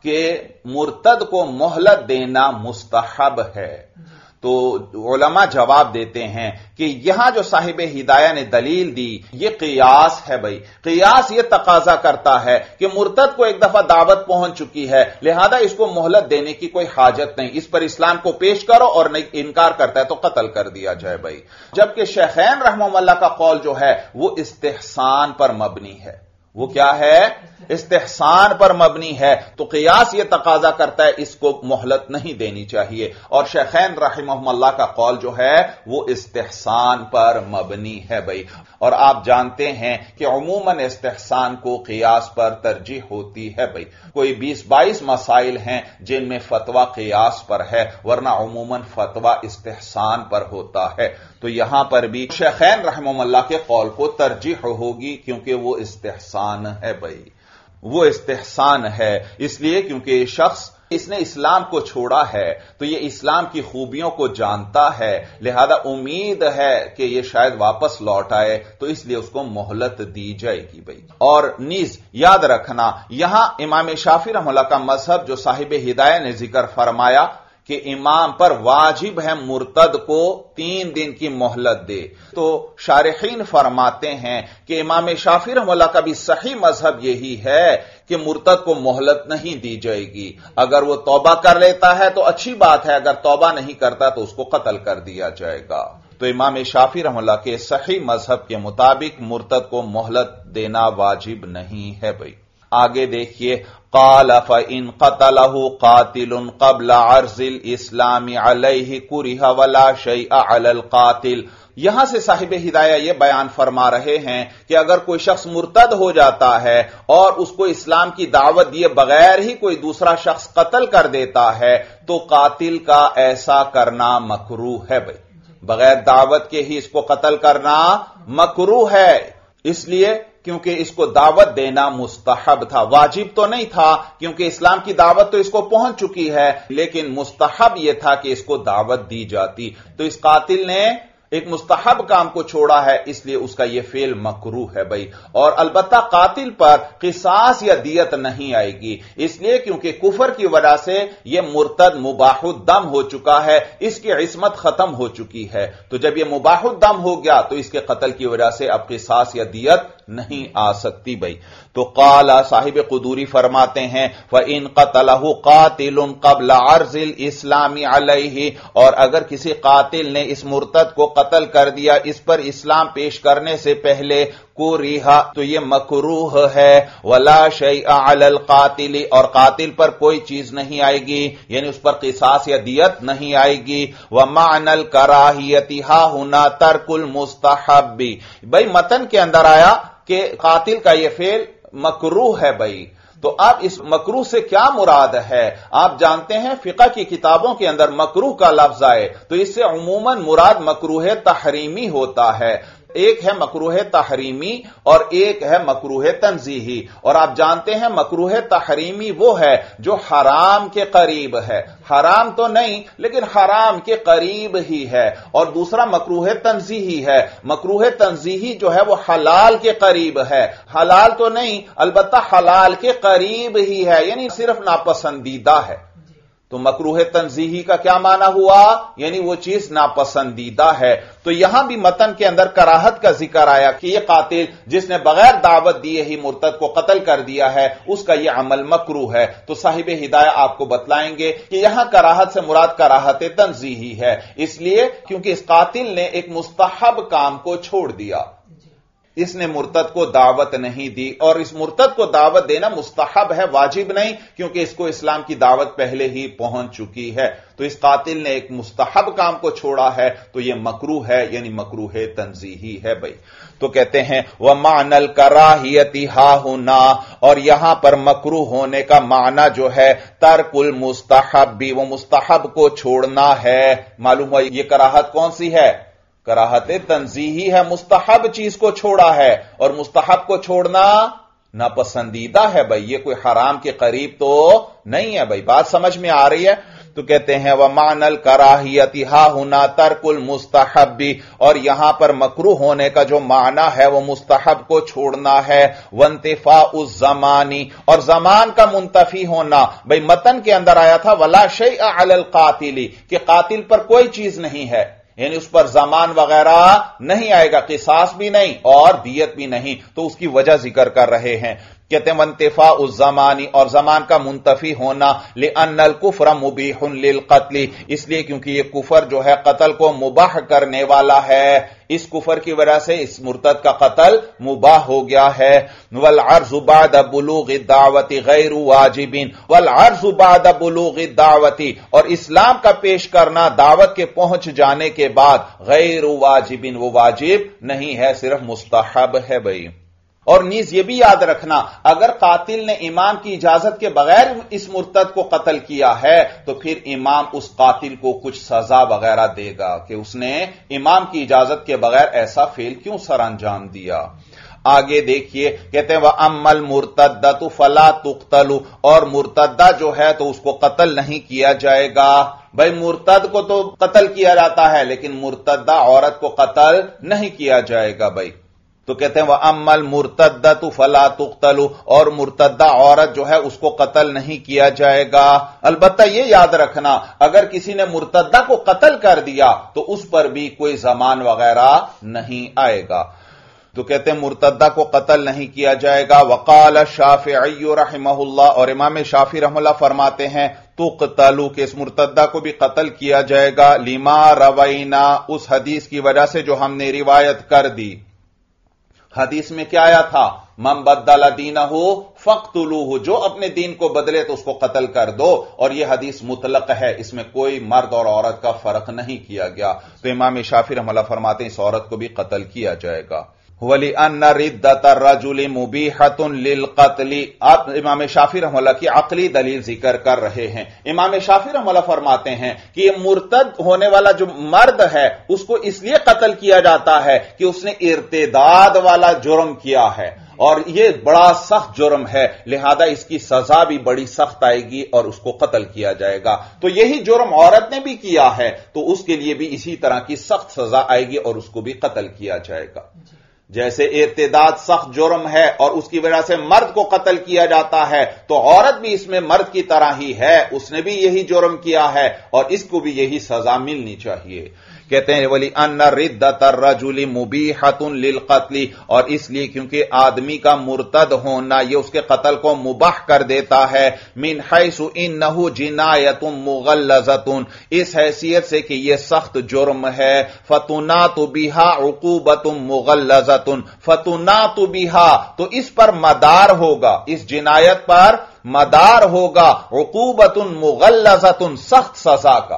کہ مرتد کو مہلت دینا مستحب ہے، تو علماء جواب دیتے ہیں کہ یہاں جو صاحب ہدایہ نے دلیل دی یہ قیاس ہے بھائی، قیاس یہ تقاضا کرتا ہے کہ مرتد کو ایک دفعہ دعوت پہنچ چکی ہے، لہذا اس کو مہلت دینے کی کوئی حاجت نہیں، اس پر اسلام کو پیش کرو اور نہیں انکار کرتا ہے تو قتل کر دیا جائے بھائی۔ جبکہ شیخین رحمہ اللہ کا قول جو ہے وہ استحسان پر مبنی ہے، وہ کیا ہے؟ استحسان پر مبنی ہے، تو قیاس یہ تقاضا کرتا ہے اس کو مہلت نہیں دینی چاہیے، اور شیخین رحمہم اللہ کا قول جو ہے وہ استحسان پر مبنی ہے بھائی۔ اور آپ جانتے ہیں کہ عموماً استحسان کو قیاس پر ترجیح ہوتی ہے بھائی، کوئی بیس بائیس مسائل ہیں جن میں فتویٰ قیاس پر ہے، ورنہ عموماً فتویٰ استحسان پر ہوتا ہے، تو یہاں پر بھی شیخین رحمہم اللہ کے قول کو ترجیح ہوگی کیونکہ وہ استحسان ہے بھائی، وہ استحسان ہے، اس لیے کیونکہ یہ شخص اس نے اسلام کو چھوڑا ہے تو یہ اسلام کی خوبیوں کو جانتا ہے، لہذا امید ہے کہ یہ شاید واپس لوٹ آئے، تو اس لیے اس کو مہلت دی جائے گی بھائی۔ اور نیز یاد رکھنا یہاں امام شافعی رحمہ اللہ کا مذہب جو صاحب ہدایہ نے ذکر فرمایا کہ امام پر واجب ہے مرتد کو تین دن کی مہلت دے، تو شارحین فرماتے ہیں کہ امام شافعی رحمہ اللہ کا بھی صحیح مذہب یہی ہے کہ مرتد کو مہلت نہیں دی جائے گی، اگر وہ توبہ کر لیتا ہے تو اچھی بات ہے، اگر توبہ نہیں کرتا تو اس کو قتل کر دیا جائے گا۔ تو امام شافعی رحمہ اللہ کے صحیح مذہب کے مطابق مرتد کو مہلت دینا واجب نہیں ہے بھائی۔ آگے دیکھیے، قال فإن قتله قاتل قبل عرض الاسلام علیہ کرہ ولا شیء علی القاتل، یہاں سے صاحب ہدایہ یہ بیان فرما رہے ہیں کہ اگر کوئی شخص مرتد ہو جاتا ہے اور اس کو اسلام کی دعوت دیے بغیر ہی کوئی دوسرا شخص قتل کر دیتا ہے تو قاتل کا ایسا کرنا مکروہ ہے بھائی، بغیر دعوت کے ہی اس کو قتل کرنا مکروہ ہے، اس لیے کیونکہ اس کو دعوت دینا مستحب تھا، واجب تو نہیں تھا کیونکہ اسلام کی دعوت تو اس کو پہنچ چکی ہے، لیکن مستحب یہ تھا کہ اس کو دعوت دی جاتی، تو اس قاتل نے ایک مستحب کام کو چھوڑا ہے، اس لیے اس کا یہ فعل مکروہ ہے بھائی۔ اور البتہ قاتل پر قصاص یا دیت نہیں آئے گی، اس لیے کیونکہ کفر کی وجہ سے یہ مرتد مباح الدم ہو چکا ہے، اس کی عصمت ختم ہو چکی ہے، تو جب یہ مباح الدم ہو گیا تو اس کے قتل کی وجہ سے اب قصاص یا دیت نہیں آ سکتی بھائی۔ تو قال صاحب قدوری فرماتے ہیں فَإِن قَتَلَهُ قَاتِلٌ قَبْلَ عَرْضِ الْإِسْلَامِ عَلَيْهِ، اور اگر کسی قاتل نے اس مرتد کو قتل کر دیا اس پر اسلام پیش کرنے سے پہلے، کوریہا تو یہ مکروہ ہے، ولا شیء علی القاتل، اور قاتل پر کوئی چیز نہیں آئے گی، یعنی اس پر قصاص یا دیت نہیں آئے گی، ومعنى الکراہیۃ ہا ہنا ترک المستحب، بھائی متن کے اندر آیا کہ قاتل کا یہ فعل مکروہ ہے بھائی، تو اب اس مکروہ سے کیا مراد ہے؟ آپ جانتے ہیں فقہ کی کتابوں کے اندر مکروہ کا لفظ آئے تو اس سے عموماً مراد مکروہ تحریمی ہوتا ہے، ایک ہے مکروہ تحریمی اور ایک ہے مکروہ تنزیہی، اور آپ جانتے ہیں مکروہ تحریمی وہ ہے جو حرام کے قریب ہے، حرام تو نہیں لیکن حرام کے قریب ہی ہے، اور دوسرا مکروہ تنزیہی ہے، مکروہ تنزیہی جو ہے وہ حلال کے قریب ہے، حلال تو نہیں البتہ حلال کے قریب ہی ہے، یعنی صرف ناپسندیدہ ہے۔ تو مکروہ تنزیہی کا کیا معنی ہوا؟ یعنی وہ چیز ناپسندیدہ ہے، تو یہاں بھی متن کے اندر کراہت کا ذکر آیا کہ یہ قاتل جس نے بغیر دعوت دیے ہی مرتد کو قتل کر دیا ہے اس کا یہ عمل مکروہ ہے، تو صاحب ہدایہ آپ کو بتلائیں گے کہ یہاں کراہت سے مراد کراہت تنزیہی ہے، اس لیے کیونکہ اس قاتل نے ایک مستحب کام کو چھوڑ دیا، اس نے مرتد کو دعوت نہیں دی، اور اس مرتد کو دعوت دینا مستحب ہے، واجب نہیں، کیونکہ اس کو اسلام کی دعوت پہلے ہی پہنچ چکی ہے، تو اس قاتل نے ایک مستحب کام کو چھوڑا ہے تو یہ مکروہ ہے، یعنی مکروہ تنزیہی ہے بھائی۔ تو کہتے ہیں وَمَعْنَى الْكَرَاهِيَةِ هَا هُنَا، اور یہاں پر مکروہ ہونے کا معنی جو ہے ترک المستحب، وہ مستحب کو چھوڑنا ہے، معلوم ہوا یہ کراہت کون سی ہے؟ کراہت تنزیہی ہے، مستحب چیز کو چھوڑا ہے، اور مستحب کو چھوڑنا ناپسندیدہ ہے بھائی، یہ کوئی حرام کے قریب تو نہیں ہے بھائی، بات سمجھ میں آ رہی ہے؟ تو کہتے ہیں وَمَعْنَى الْكَرَاهِيَةِ ہَا هُنَا تَرْكُ الْمُسْتَحَبِّ، اور یہاں پر مکروہ ہونے کا جو معنی ہے وہ مستحب کو چھوڑنا ہے، وَانْتِفَاءُ الزَّمَانِ، اور زمان کا منتفی ہونا۔ بھئی متن کے اندر آیا تھا وَلَا شَيْءَ عَلَى الْقَاتِلِ، کہ قاتل پر کوئی چیز نہیں ہے، یعنی اس پر زمان وغیرہ نہیں آئے گا، قصاص بھی نہیں اور دیت بھی نہیں، تو اس کی وجہ ذکر کر رہے ہیں۔ کہتے ہیں وانتفاء الزمان، اور زمان کا منتفی ہونا، لأن الکفر مبیح للقتل، اس لیے کیونکہ یہ کفر جو ہے قتل کو مباح کرنے والا ہے، اس کفر کی وجہ سے اس مرتد کا قتل مباح ہو گیا ہے۔ والعرض بعد بلوغ الدعوت غیر واجب، والعرض بعد بلوغ الدعوت، اور اسلام کا پیش کرنا دعوت کے پہنچ جانے کے بعد غیر واجب، وہ واجب نہیں ہے، صرف مستحب ہے بھائی۔ اور نیز یہ بھی یاد رکھنا، اگر قاتل نے امام کی اجازت کے بغیر اس مرتد کو قتل کیا ہے تو پھر امام اس قاتل کو کچھ سزا وغیرہ دے گا کہ اس نے امام کی اجازت کے بغیر ایسا فعل کیوں سر انجام دیا۔ آگے دیکھیے، کہتے ہیں وَأَمَّا الْمُرْتَدَّةُ فَلَا تُقْتَلُ، اور مرتدہ جو ہے تو اس کو قتل نہیں کیا جائے گا۔ بھائی مرتد کو تو قتل کیا جاتا ہے لیکن مرتدہ عورت کو قتل نہیں کیا جائے گا بھائی۔ تو کہتے ہیں وَأَمَّا الْمُرْتَدَّةُ فَلَا تُقْتَلُ، اور مرتدہ عورت جو ہے اس کو قتل نہیں کیا جائے گا۔ البتہ یہ یاد رکھنا، اگر کسی نے مرتدہ کو قتل کر دیا تو اس پر بھی کوئی زمان وغیرہ نہیں آئے گا۔ تو کہتے ہیں مرتدہ کو قتل نہیں کیا جائے گا۔ وقال الشافعی رحمہ اللہ، اور امام شافعی رحمہ اللہ فرماتے ہیں تقتل، کہ اس مرتدہ کو بھی قتل کیا جائے گا، لما روینا، اس حدیث کی وجہ سے جو ہم نے روایت کر دی۔ حدیث میں کیا آیا تھا؟ من بدل دینہ فاقتلوہ، جو اپنے دین کو بدلے تو اس کو قتل کر دو، اور یہ حدیث مطلق ہے، اس میں کوئی مرد اور عورت کا فرق نہیں کیا گیا۔ تو امام شافعی رحمہ اللہ فرماتے ہیں اس عورت کو بھی قتل کیا جائے گا۔ وَلِأَنَّ رِدَّةَ الرَّجُلِ مُبِيحَةٌ لِلْقَتْلِ، آپ امام شافعی رحمہ اللہ کی عقلی دلیل ذکر کر رہے ہیں۔ امام شافعی رحمہ اللہ فرماتے ہیں کہ یہ مرتد ہونے والا جو مرد ہے اس کو اس لیے قتل کیا جاتا ہے کہ اس نے ارتداد والا جرم کیا ہے، اور یہ بڑا سخت جرم ہے، لہذا اس کی سزا بھی بڑی سخت آئے گی اور اس کو قتل کیا جائے گا۔ تو یہی جرم عورت نے بھی کیا ہے تو اس کے لیے بھی اسی طرح کی سخت سزا آئے گی اور اس کو بھی قتل کیا جائے گا۔ جیسے ارتداد سخت جرم ہے اور اس کی وجہ سے مرد کو قتل کیا جاتا ہے، تو عورت بھی اس میں مرد کی طرح ہی ہے، اس نے بھی یہی جرم کیا ہے اور اس کو بھی یہی سزا ملنی چاہیے۔ کہتے ہیں وَلِأَنَّ رِدَّةَ الرَّجُلِ مُبِيحَةٌ لِلْقَتْلِ، اور اس لیے کیونکہ آدمی کا مرتد ہونا یہ اس کے قتل کو مباح کر دیتا ہے، مِنْ حَيْثُ إِنَّهُ جِنَایَةٌ مُغَلَّظَةٌ، اس حیثیت سے کہ یہ سخت جرم ہے، فَتُنَاطُ بِهَا عُقُوبَةٌ مُغَلَّظَةٌ، فَتُنَاطُ بِهَا، تو اس پر مدار ہوگا، اس جنایت پر مدار ہوگا، عقوبۃ مغلظۃ، سخت سزا کا۔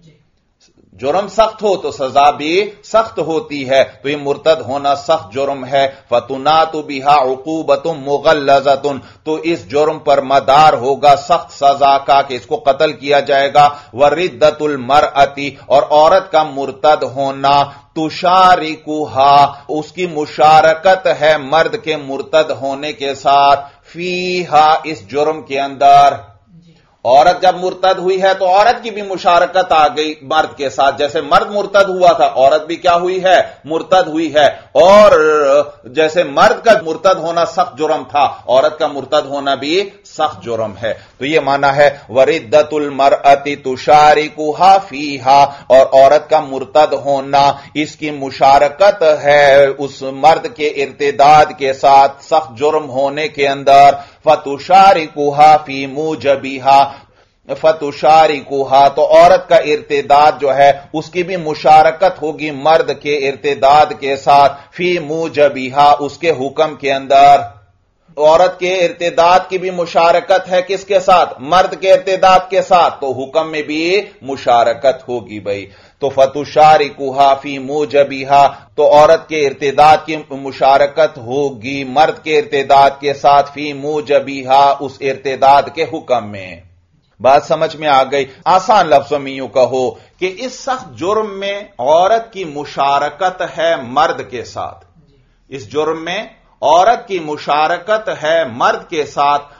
جرم سخت ہو تو سزا بھی سخت ہوتی ہے، تو یہ مرتد ہونا سخت جرم ہے۔ فَتُنَاطُ بِهَا عُقُوبَةٌ مُغَلَّظَةٌ، تو اس جرم پر مدار ہوگا سخت سزا کا کہ اس کو قتل کیا جائے گا۔ وَرِدَّةُ الْمَرْأَةِ، اور عورت کا مرتد ہونا، تُشَارِكُهَا، اس کی مشارکت ہے مرد کے مرتد ہونے کے ساتھ، فِيهَا، اس جرم کے اندر۔ عورت جب مرتد ہوئی ہے تو عورت کی بھی مشارکت آ گئی مرد کے ساتھ، جیسے مرد مرتد ہوا تھا عورت بھی کیا ہوئی ہے؟ مرتد ہوئی ہے، اور جیسے مرد کا مرتد ہونا سخت جرم تھا، عورت کا مرتد ہونا بھی سخت جرم ہے۔ تو یہ معنی ہے وَرِدَّةُ الْمَرْأَةِ تُشَارِكُهَا فِيهَا، اور عورت کا مرتد ہونا اس کی مشارکت ہے اس مرد کے ارتداد کے ساتھ سخت جرم ہونے کے اندر۔ فَتُشَارِكُهَا فِي مُوجَبِهَا، فَتُشَارِكُهَا، تو عورت کا ارتداد جو ہے اس کی بھی مشارکت ہوگی مرد کے ارتداد کے ساتھ، فی موجبها، اس کے حکم کے اندر۔ عورت کے ارتداد کی بھی مشارکت ہے کس کے ساتھ؟ مرد کے ارتداد کے ساتھ، تو حکم میں بھی مشارکت ہوگی بھائی۔ تو فَتُشَارِكُهَا فِي مُوجَبِهَا، تو عورت کے ارتداد کی مشارکت ہوگی مرد کے ارتداد کے ساتھ، فی موجبِهَا، اس ارتداد کے حکم میں۔ بات سمجھ میں آ گئی؟ آسان لفظوں میں یوں کہو کہ اس سخت جرم میں عورت کی مشارکت ہے مرد کے ساتھ، اس جرم میں عورت کی مشارکت ہے مرد کے ساتھ،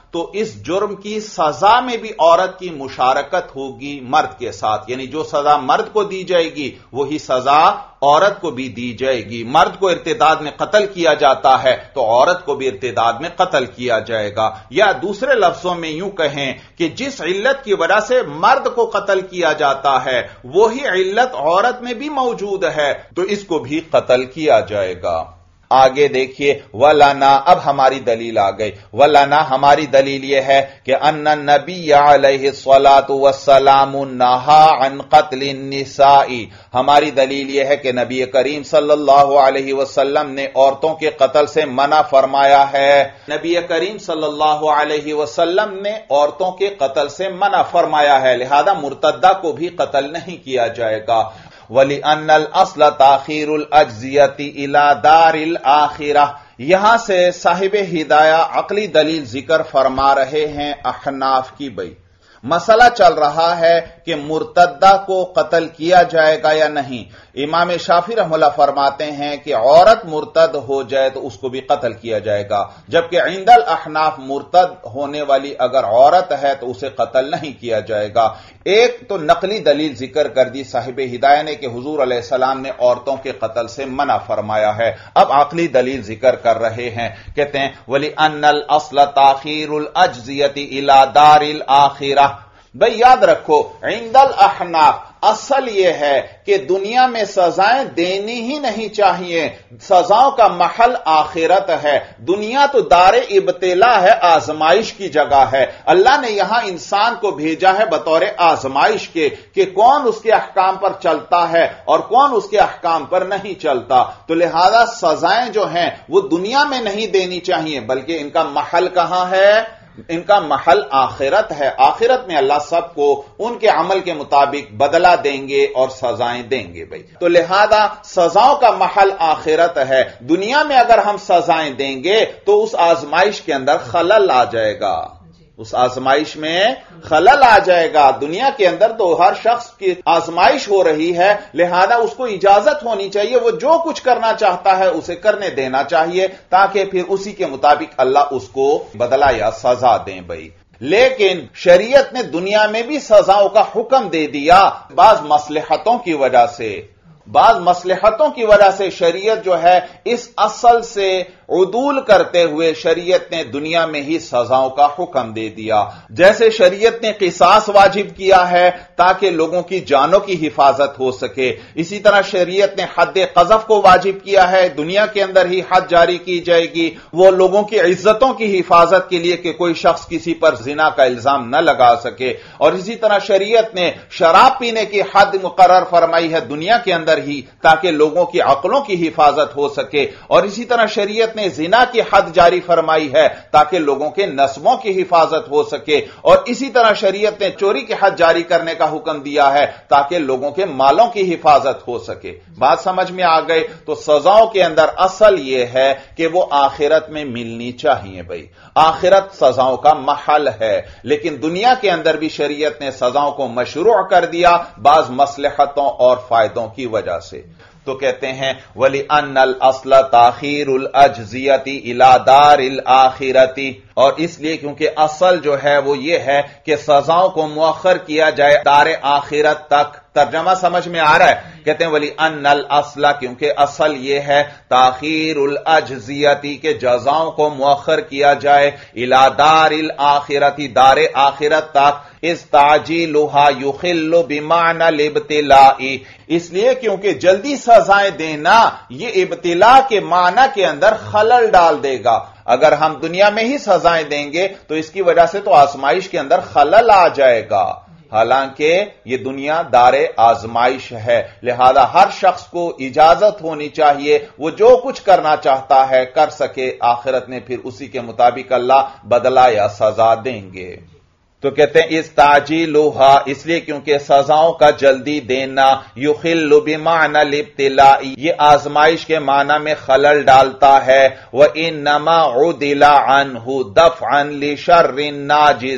تو اس جرم کی سزا میں بھی عورت کی مشارکت ہوگی مرد کے ساتھ، یعنی جو سزا مرد کو دی جائے گی وہی سزا عورت کو بھی دی جائے گی۔ مرد کو ارتداد میں قتل کیا جاتا ہے تو عورت کو بھی ارتداد میں قتل کیا جائے گا، یا دوسرے لفظوں میں یوں کہیں کہ جس علت کی وجہ سے مرد کو قتل کیا جاتا ہے وہی علت عورت میں بھی موجود ہے تو اس کو بھی قتل کیا جائے گا۔ آگے دیکھیے وَلَنَا، اب ہماری دلیل آ گئی۔ وَلَنَا، ہماری دلیل یہ ہے کہ ان النبی علیہ الصلاۃ والسلام نہا عن قتل النساء، ہماری دلیل یہ ہے کہ نبی کریم صلی اللہ علیہ وسلم نے عورتوں کے قتل سے منع فرمایا ہے۔ نبی کریم صلی اللہ علیہ وسلم نے عورتوں کے قتل سے منع فرمایا ہے، لہذا مرتدہ کو بھی قتل نہیں کیا جائے گا۔ وَلِأَنَّ الْأَصْلَ تَأْخِيرُ الْأَجْزِيَةِ إِلَى دَارِ الْآخِرَةِ، یہاں سے صاحب ہدایہ عقلی دلیل ذکر فرما رہے ہیں احناف کی۔ بھئی مسئلہ چل رہا ہے کہ مرتدہ کو قتل کیا جائے گا یا نہیں۔ امام شافعی رحمہ اللہ فرماتے ہیں کہ عورت مرتد ہو جائے تو اس کو بھی قتل کیا جائے گا، جبکہ عند الاحناف مرتد ہونے والی اگر عورت ہے تو اسے قتل نہیں کیا جائے گا۔ ایک تو نقلی دلیل ذکر کر دی صاحب ہدایہ نے کہ حضور علیہ السلام نے عورتوں کے قتل سے منع فرمایا ہے، اب عقلی دلیل ذکر کر رہے ہیں، کہتے ہیں وَلِأَنَّ الْأَصْلَ تَأْخِيرُ الْأَجْزِيَةِ إِلَى دَارِ الْآخِرَةِ۔ بھئی یاد رکھو عند الاحناف اصل یہ ہے کہ دنیا میں سزائیں دینی ہی نہیں چاہیے، سزاؤں کا محل آخرت ہے۔ دنیا تو دار ابتلا ہے، آزمائش کی جگہ ہے۔ اللہ نے یہاں انسان کو بھیجا ہے بطور آزمائش کے کہ کون اس کے احکام پر چلتا ہے اور کون اس کے احکام پر نہیں چلتا، تو لہذا سزائیں جو ہیں وہ دنیا میں نہیں دینی چاہیے بلکہ ان کا محل کہاں ہے؟ ان کا محل آخرت ہے۔ آخرت میں اللہ سب کو ان کے عمل کے مطابق بدلہ دیں گے اور سزائیں دیں گے۔ بھائی تو لہذا سزاؤں کا محل آخرت ہے، دنیا میں اگر ہم سزائیں دیں گے تو اس آزمائش کے اندر خلل آ جائے گا، اس آزمائش میں خلل آ جائے گا۔ دنیا کے اندر تو ہر شخص کی آزمائش ہو رہی ہے، لہذا اس کو اجازت ہونی چاہیے، وہ جو کچھ کرنا چاہتا ہے اسے کرنے دینا چاہیے تاکہ پھر اسی کے مطابق اللہ اس کو بدلہ یا سزا دیں۔ بھائی لیکن شریعت نے دنیا میں بھی سزاؤں کا حکم دے دیا، بعض مصلحتوں کی وجہ سے، بعض مصلحتوں کی وجہ سے شریعت جو ہے اس اصل سے عدول کرتے ہوئے شریعت نے دنیا میں ہی سزاؤں کا حکم دے دیا۔ جیسے شریعت نے قصاص واجب کیا ہے تاکہ لوگوں کی جانوں کی حفاظت ہو سکے، اسی طرح شریعت نے حد قذف کو واجب کیا ہے، دنیا کے اندر ہی حد جاری کی جائے گی وہ لوگوں کی عزتوں کی حفاظت کے لیے کہ کوئی شخص کسی پر زنا کا الزام نہ لگا سکے، اور اسی طرح شریعت نے شراب پینے کی حد مقرر فرمائی ہے دنیا کے اندر ہی تاکہ لوگوں کی عقلوں کی حفاظت ہو سکے، اور اسی طرح شریعت نے زنا کی حد جاری فرمائی ہے تاکہ لوگوں کے نسبوں کی حفاظت ہو سکے، اور اسی طرح شریعت نے چوری کی حد جاری کرنے کا حکم دیا ہے تاکہ لوگوں کے مالوں کی حفاظت ہو سکے۔ بات سمجھ میں آ گئی؟ تو سزاؤں کے اندر اصل یہ ہے کہ وہ آخرت میں ملنی چاہیے۔ بھائی آخرت سزاؤں کا محل ہے، لیکن دنیا کے اندر بھی شریعت نے سزاؤں کو مشروع کر دیا بعض مصلحتوں اور فائدوں کی وجہ سے۔ تو کہتے ہیں وَلِأَنَّ الْأَصْلَ تَأْخِيرُ الْأَجْزِيَةِ إِلَى دَارِ الْآخِرَةِ، اور اس لیے کیونکہ اصل جو ہے وہ یہ ہے کہ سزاؤں کو مؤخر کیا جائے دار آخرت تک۔ ترجمہ سمجھ میں آ رہا ہے؟ کہتے ہیں وَلِأَنَّ الْأَصْلَ، کیونکہ اصل یہ ہے تاخیر الْأَجْزِيَةِ کہ جزاؤں کو مؤخر کیا جائے إِلَى دَارِ الْآخِرَةِ دار آخرت تک، اِسْتَعْجِيلُهَا يُخِلُّ بِمَعْنَى الْإِبْتِلَاءِ، اس لیے کیونکہ جلدی سزائیں دینا یہ ابتلا کے معنی کے اندر خلل ڈال دے گا۔ اگر ہم دنیا میں ہی سزائیں دیں گے تو اس کی وجہ سے تو آزمائش کے اندر خلل آ جائے گا، حالانکہ یہ دنیا دار آزمائش ہے، لہذا ہر شخص کو اجازت ہونی چاہیے وہ جو کچھ کرنا چاہتا ہے کر سکے، آخرت میں پھر اسی کے مطابق اللہ بدلہ یا سزا دیں گے۔ تو کہتے ہیں استعجیلوها، اس لیے کیونکہ سزاؤں کا جلدی دینا یخل بمعنی الابتلاء یہ آزمائش کے معنی میں خلل ڈالتا ہے، وانما عدل عنہ دفعا لشر ناجز،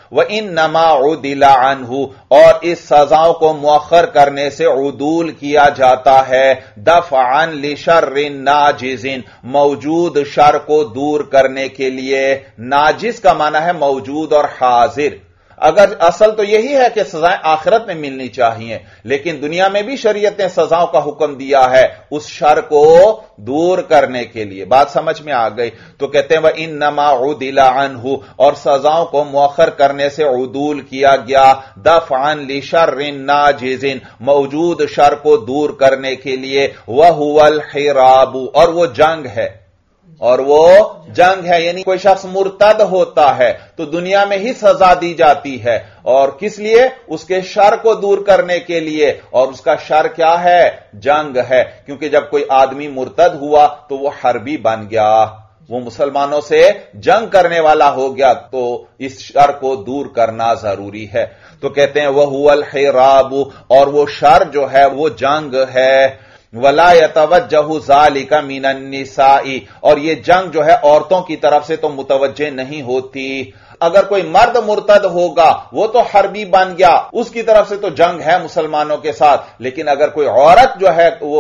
وَإِنَّمَا عُدِلَ عَنْهُ اور اس سزاؤں کو مؤخر کرنے سے عدول کیا جاتا ہے دفعاً لِشَرٍ ناجز موجود شر کو دور کرنے کے لیے. ناجز کا معنی ہے موجود اور حاضر. اگر اصل تو یہی ہے کہ سزائیں آخرت میں ملنی چاہیے، لیکن دنیا میں بھی شریعت نے سزاؤں کا حکم دیا ہے اس شر کو دور کرنے کے لیے. بات سمجھ میں آ گئی؟ تو کہتے ہیں وَإِنَّمَا عُدِلَ عَنْهُ اور سزاؤں کو مؤخر کرنے سے عدول کیا گیا دفعاً لِشَرٍ ناجز موجود شر کو دور کرنے کے لیے. وَهُوَ الْحِرَابُ اور وہ جنگ ہے، اور وہ جنگ ہے. یعنی کوئی شخص مرتد ہوتا ہے تو دنیا میں ہی سزا دی جاتی ہے، اور کس لیے؟ اس کے شر کو دور کرنے کے لیے. اور اس کا شر کیا ہے؟ جنگ ہے. کیونکہ جب کوئی آدمی مرتد ہوا تو وہ حربی بن گیا، وہ مسلمانوں سے جنگ کرنے والا ہو گیا، تو اس شر کو دور کرنا ضروری ہے. تو کہتے ہیں وَهُوَ الْحِرَابُ اور وہ شر جو ہے وہ جنگ ہے. وَلَا يَتَوَجَّهُ ذَلِكَ مِنَ النِّسَاءِ اور یہ جنگ جو ہے عورتوں کی طرف سے تو متوجہ نہیں ہوتی. اگر کوئی مرد مرتد ہوگا وہ تو حربی بن گیا، اس کی طرف سے تو جنگ ہے مسلمانوں کے ساتھ، لیکن اگر کوئی عورت جو ہے وہ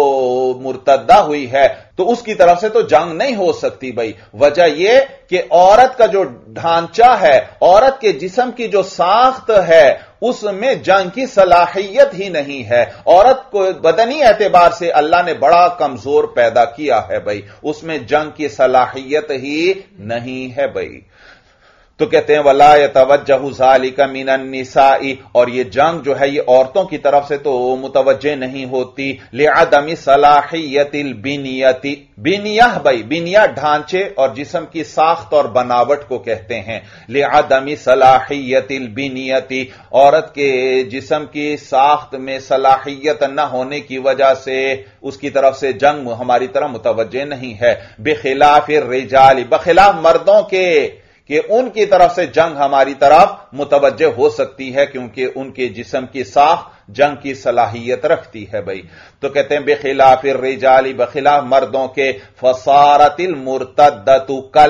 مرتدہ ہوئی ہے تو اس کی طرف سے تو جنگ نہیں ہو سکتی. بھائی وجہ یہ کہ عورت کا جو ڈھانچہ ہے، عورت کے جسم کی جو ساخت ہے، اس میں جنگ کی صلاحیت ہی نہیں ہے. عورت کو بدنی اعتبار سے اللہ نے بڑا کمزور پیدا کیا ہے بھائی، اس میں جنگ کی صلاحیت ہی نہیں ہے بھائی. تو کہتے ہیں وَلَا يَتَوَجَّهُ ذَلِكَ مِنَ النِّسَاءِ اور یہ جنگ جو ہے یہ عورتوں کی طرف سے تو متوجہ نہیں ہوتی. لِعَدَمِ صَلَاحِيَّةِ الْبِنْيَةِ بنیہ بھائی بنیہ ڈھانچے اور جسم کی ساخت اور بناوٹ کو کہتے ہیں. لِعَدَمِ صَلَاحِيَّةِ الْبِنْيَةِ عورت کے جسم کی ساخت میں صلاحیت نہ ہونے کی وجہ سے اس کی طرف سے جنگ ہماری طرح متوجہ نہیں ہے. بخلاف الرجال بخلاف مردوں کے کہ ان کی طرف سے جنگ ہماری طرف متوجہ ہو سکتی ہے، کیونکہ ان کے جسم کی ساخت جنگ کی صلاحیت رکھتی ہے بھائی. تو کہتے ہیں بخلاف الرجال بخلاف مردوں کے فصارت المرتدۃ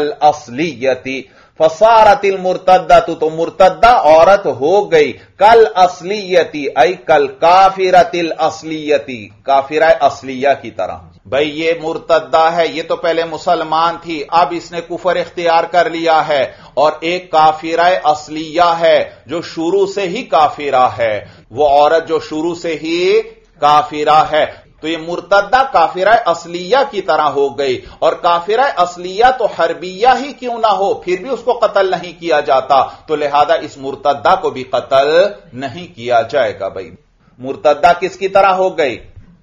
کالاصلیۃ فصارت المرتدۃ تو مرتدہ عورت ہو گئی کل اصلیتی ای کل کافرۃ الاصلیتی کافرہ اصلیہ کی طرح. بھئی یہ مرتدہ ہے، یہ تو پہلے مسلمان تھی، اب اس نے کفر اختیار کر لیا ہے. اور ایک کافرہ اصلیہ ہے جو شروع سے ہی کافرہ ہے، وہ عورت جو شروع سے ہی کافرہ ہے. تو یہ مرتدہ کافرہ اصلیہ کی طرح ہو گئی. اور کافرہ اصلیہ تو حربیہ ہی کیوں نہ ہو پھر بھی اس کو قتل نہیں کیا جاتا، تو لہذا اس مرتدہ کو بھی قتل نہیں کیا جائے گا. بھئی مرتدہ کس کی طرح ہو گئی؟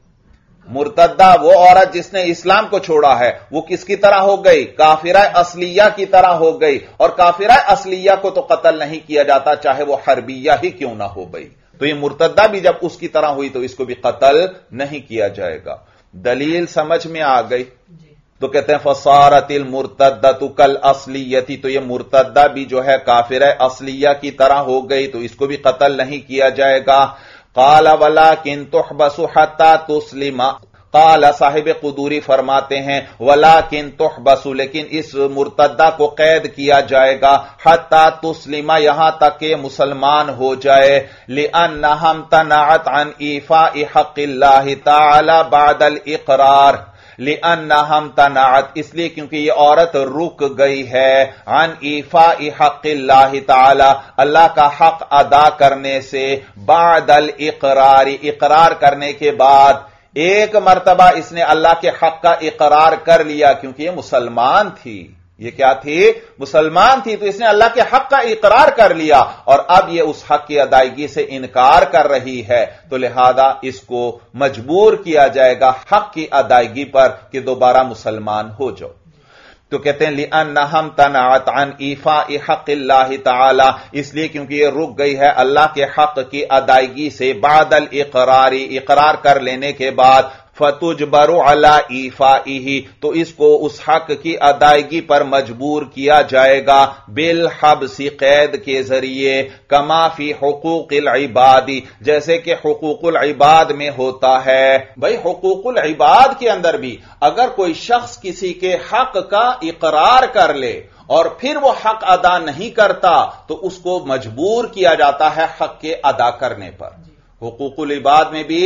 مرتدہ وہ عورت جس نے اسلام کو چھوڑا ہے وہ کس کی طرح ہو گئی؟ کافرہ اصلیہ کی طرح ہو گئی. اور کافرہ اصلیہ کو تو قتل نہیں کیا جاتا چاہے وہ حربیہ ہی کیوں نہ ہو. بھئی تو یہ مرتدہ بھی جب اس کی طرح ہوئی تو اس کو بھی قتل نہیں کیا جائے گا. دلیل سمجھ میں آ گئی؟ تو کہتے ہیں فصارت المرتدۃ کالاصلیۃ تو یہ مرتدہ بھی جو ہے کافرہ اصلیہ کی طرح ہو گئی تو اس کو بھی قتل نہیں کیا جائے گا. قال ولكن تحبس حتى تسلم قال صاحب قدوری فرماتے ہیں ولكن تحبس لیکن اس مرتدہ کو قید کیا جائے گا حتى تسلم یہاں تک کہ مسلمان ہو جائے. لأنها امتنعت عن ایفاء حق اللہ تعالی بعد الاقرار لأنها امتنعت اس لیے کیونکہ یہ عورت رک گئی ہے عن ایفاء حق اللہ تعالی اللہ کا حق ادا کرنے سے بعد الاقرار اقرار کرنے کے بعد. ایک مرتبہ اس نے اللہ کے حق کا اقرار کر لیا کیونکہ یہ مسلمان تھی. یہ کیا تھی؟ مسلمان تھی. تو اس نے اللہ کے حق کا اقرار کر لیا اور اب یہ اس حق کی ادائیگی سے انکار کر رہی ہے تو لہذا اس کو مجبور کیا جائے گا حق کی ادائیگی پر کہ دوبارہ مسلمان ہو جاؤ. تو کہتے ہیں لِأَنَّهَا امْتَنَعَتْ عَنْ إِيفَاءِ حَقِّ اللَّهِ تَعَالَى اس لیے کیونکہ یہ رک گئی ہے اللہ کے حق کی ادائیگی سے بعد الاقرار اقرار کر لینے کے بعد. فتجبر علی ایفائہ، تو اس کو اس حق کی ادائیگی پر مجبور کیا جائے گا، بالحبس، قید کے ذریعے، کما فی حقوق العباد، جیسے کہ حقوق العباد میں ہوتا ہے۔ بھئی حقوق العباد کے اندر بھی اگر کوئی شخص کسی کے حق کا اقرار کر لے اور پھر وہ حق ادا نہیں کرتا تو اس کو مجبور کیا جاتا ہے حق کے ادا کرنے پر۔ حقوق العباد میں بھی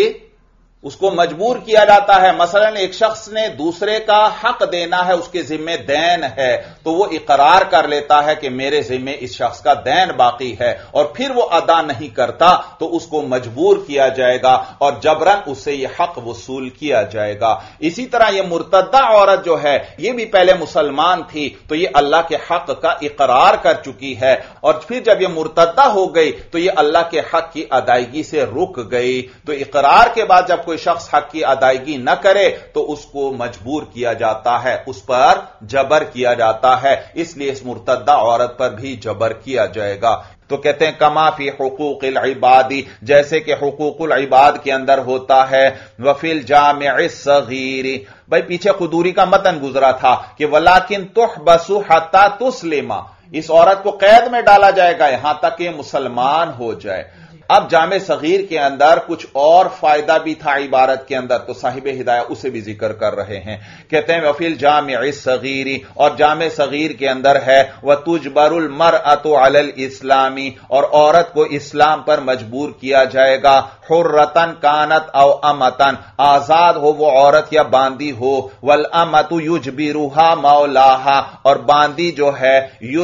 اس کو مجبور کیا جاتا ہے، مثلا ایک شخص نے دوسرے کا حق دینا ہے، اس کے ذمہ دین ہے، تو وہ اقرار کر لیتا ہے کہ میرے ذمہ اس شخص کا دین باقی ہے، اور پھر وہ ادا نہیں کرتا تو اس کو مجبور کیا جائے گا اور جبراً اس سے یہ حق وصول کیا جائے گا۔ اسی طرح یہ مرتدہ عورت جو ہے یہ بھی پہلے مسلمان تھی تو یہ اللہ کے حق کا اقرار کر چکی ہے، اور پھر جب یہ مرتدہ ہو گئی تو یہ اللہ کے حق کی ادائیگی سے رک گئی۔ تو اقرار کے بعد جب کوئی شخص حق کی ادائیگی نہ کرے تو اس کو مجبور کیا جاتا ہے، اس پر جبر کیا جاتا ہے، اس لیے اس مرتدہ عورت پر بھی جبر کیا جائے گا۔ تو کہتے ہیں کما فی حقوق العباد، جیسے کہ حقوق العباد کے اندر ہوتا ہے، وفی الجامع الصغیر۔ بھائی پیچھے قدوری کا متن گزرا تھا کہ ولیکن تحبس حتی تسلم، اس عورت کو قید میں ڈالا جائے گا یہاں تک کہ مسلمان ہو جائے۔ اب جامع صغیر کے اندر کچھ اور فائدہ بھی تھا عبارت کے اندر، تو صاحب ہدایہ اسے بھی ذکر کر رہے ہیں۔ کہتے ہیں وفی الجامع الصغیر، اور جامع صغیر کے اندر ہے وتجبر المرأة علی الاسلام، اور عورت کو اسلام پر مجبور کیا جائے گا، حرتن کانت او امتن، آزاد ہو وہ عورت یا باندی ہو، والامت یجبرها مولاها، اور باندی جو ہے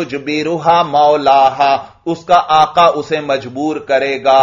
یجبرها مولاها، اس کا آقا اسے مجبور کرے گا۔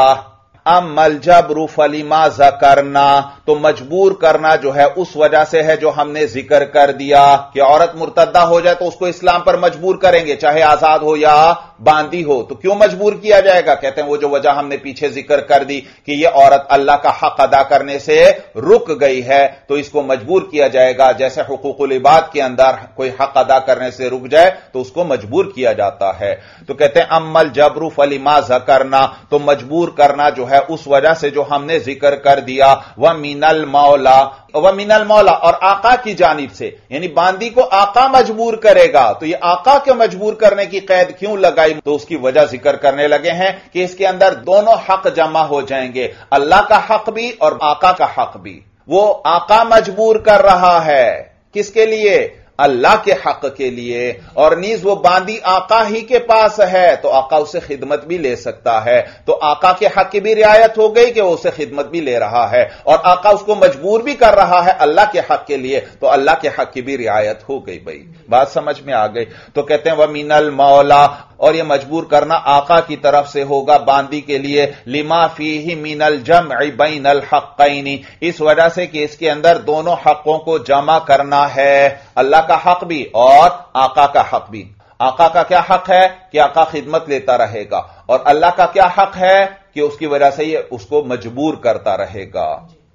اما الجبر فلما ذکرنا، تو مجبور کرنا جو ہے اس وجہ سے ہے جو ہم نے ذکر کر دیا کہ عورت مرتدہ ہو جائے تو اس کو اسلام پر مجبور کریں گے، چاہے آزاد ہو یا باندی ہو۔ تو کیوں مجبور کیا جائے گا؟ کہتے ہیں وہ جو وجہ ہم نے پیچھے ذکر کر دی کہ یہ عورت اللہ کا حق ادا کرنے سے رک گئی ہے تو اس کو مجبور کیا جائے گا، جیسے حقوق العباد کے اندر کوئی حق ادا کرنے سے رک جائے تو اس کو مجبور کیا جاتا ہے۔ تو کہتے ہیں اما الجبر فلما ذکرنا، تو مجبور کرنا جو ہے اس وجہ سے جو ہم نے ذکر کر دیا، وَمِنَ الْمَوْلَى، وَمِنَ الْمَوْلَى، اور آقا کی جانب سے، یعنی باندی کو آقا مجبور کرے گا۔ تو یہ آقا کے مجبور کرنے کی قید کیوں لگائی؟ تو اس کی وجہ ذکر کرنے لگے ہیں کہ اس کے اندر دونوں حق جمع ہو جائیں گے، اللہ کا حق بھی اور آقا کا حق بھی۔ وہ آقا مجبور کر رہا ہے کس کے لیے؟ اللہ کے حق کے لیے، اور نیز وہ باندی آقا ہی کے پاس ہے تو آقا اسے خدمت بھی لے سکتا ہے، تو آقا کے حق کی بھی رعایت ہو گئی کہ وہ اسے خدمت بھی لے رہا ہے، اور آقا اس کو مجبور بھی کر رہا ہے اللہ کے حق کے لیے، تو اللہ کے حق کی بھی رعایت ہو گئی۔ بھائی بات سمجھ میں آ گئی؟ تو کہتے ہیں وَمِنَ الْمَوْلَى، اور یہ مجبور کرنا آقا کی طرف سے ہوگا باندی کے لیے، لما فیہ من الجمع بین الحقین، اس وجہ سے کہ اس کے اندر دونوں حقوں کو جمع کرنا ہے، اللہ کا حق بھی اور آقا کا حق بھی۔ آقا کا کیا حق ہے کہ آقا خدمت لیتا رہے گا، اور اللہ کا کیا حق ہے کہ اس کی وجہ سے یہ اس کو مجبور کرتا رہے گا۔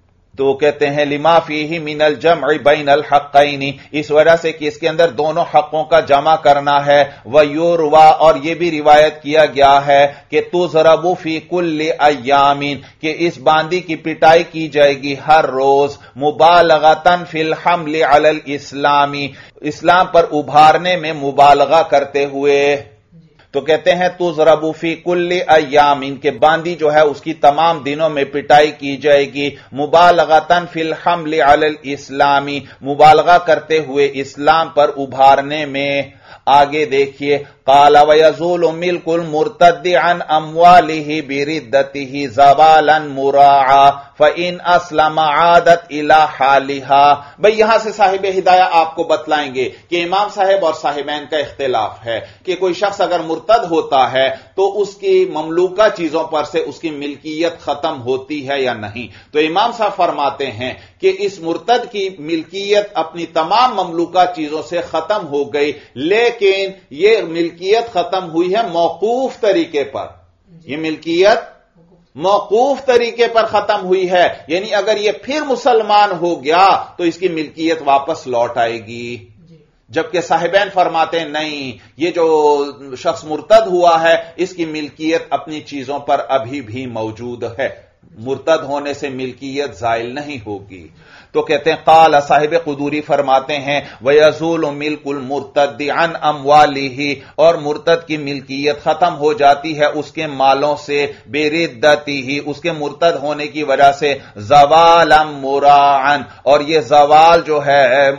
تو کہتے ہیں لما فیہ من الجمع بین الحقین، اس وجہ سے کہ اس کے اندر دونوں حقوں کا جمع کرنا ہے، ویروا، اور یہ بھی روایت کیا گیا ہے کہ تضرب فی کل ایام، کہ اس باندی کی پٹائی کی جائے گی ہر روز، مبالغۃ فی الحمل علی الاسلام، اسلام پر ابھارنے میں مبالغہ کرتے ہوئے۔ تو کہتے ہیں تضرب فی کل ایام، ان کے باندی جو ہے اس کی تمام دنوں میں پٹائی کی جائے گی، مبالغۃ فی الحمل علی الاسلام، مبالغہ کرتے ہوئے اسلام پر ابھارنے میں۔ آگے دیکھیے، قال وَيَزُولُ مِلْكُ الْمُرْتَدِّ عَنْ أَمْوَالِهِ بِرِدَّتِهِ زَوَالًا مُرَاعًا فَإِنْ أَسْلَمَ عَادَتْ إِلَى حَالِهَا۔ بھئی یہاں سے صاحب ہدایہ آپ کو بتلائیں گے کہ امام صاحب اور صاحبین کا اختلاف ہے کہ کوئی شخص اگر مرتد ہوتا ہے تو اس کی مملوکہ چیزوں پر سے اس کی ملکیت ختم ہوتی ہے یا نہیں۔ تو امام صاحب فرماتے ہیں کہ اس مرتد کی ملکیت اپنی تمام مملوکہ چیزوں سے ختم ہو گئی، لیکن یہ ملکیت ختم ہوئی ہے موقوف طریقے پر، یہ ملکیت موقوف طریقے پر ختم ہوئی ہے، یعنی اگر یہ پھر مسلمان ہو گیا تو اس کی ملکیت واپس لوٹ آئے گی۔ جبکہ صاحبین فرماتے ہیں نہیں، یہ جو شخص مرتد ہوا ہے اس کی ملکیت اپنی چیزوں پر ابھی بھی موجود ہے۔ مرتد ہونے سے ملکیت زائل نہیں ہوگی. تو کہتے ہیں قال صاحب قدوری فرماتے ہیں وَيَزُولُ مِلْكُ الْمُرْتَدِّ عَنْ أَمْوَالِهِ، اور مرتد کی ملکیت ختم ہو جاتی ہے اس کے مالوں سے، بِرِدَّتِهِ، اس کے مرتد ہونے کی وجہ سے، زَوَالًا مُرَاعًا، اور یہ زوال جو ہے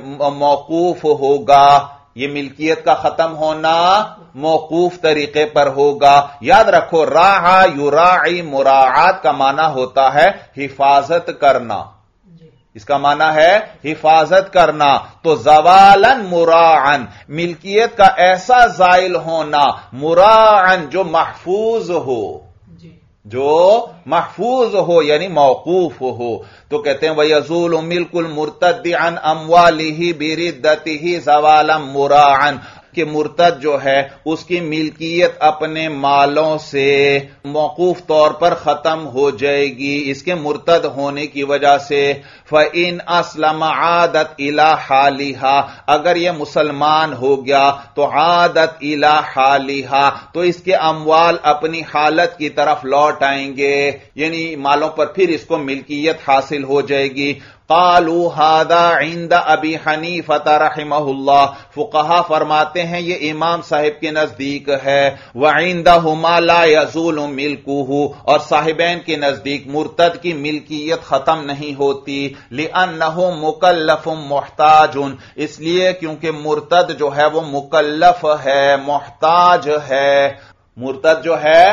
موقوف ہوگا، یہ ملکیت کا ختم ہونا موقوف طریقے پر ہوگا. یاد رکھو راعا یراعی مراعات کا معنی ہوتا ہے حفاظت کرنا، اس کا معنی ہے حفاظت کرنا. تو زوالن مراعن، ملکیت کا ایسا زائل ہونا، مراعن جو محفوظ ہو، جو محفوظ ہو یعنی موقوف ہو. تو کہتے ہیں وَيَزُولُ مِلْكُ الْمُرْتَدِّ عَنْ أَمْوَالِهِ بِرِدَّتِهِ زَوَالًا مُرَاعًا، کہ مرتد جو ہے اس کی ملکیت اپنے مالوں سے موقوف طور پر ختم ہو جائے گی اس کے مرتد ہونے کی وجہ سے. فَإِنْ أَسْلَمَ عَادَتْ إِلَى حَالِهَا، اگر یہ مسلمان ہو گیا تو عادت إِلَى حَالِهَا، تو اس کے اموال اپنی حالت کی طرف لوٹ آئیں گے، یعنی مالوں پر پھر اس کو ملکیت حاصل ہو جائے گی. قالوا هذا عند ابی حنیفہ رحمہ اللہ، فقہا فرماتے ہیں یہ امام صاحب کے نزدیک ہے. وعندہما لا یزول ملکہ، اور صاحبین کے نزدیک مرتد کی ملکیت ختم نہیں ہوتی. لأنہ مکلف محتاج، اس لیے کیونکہ مرتد جو ہے وہ مکلف ہے، محتاج ہے. مرتد جو ہے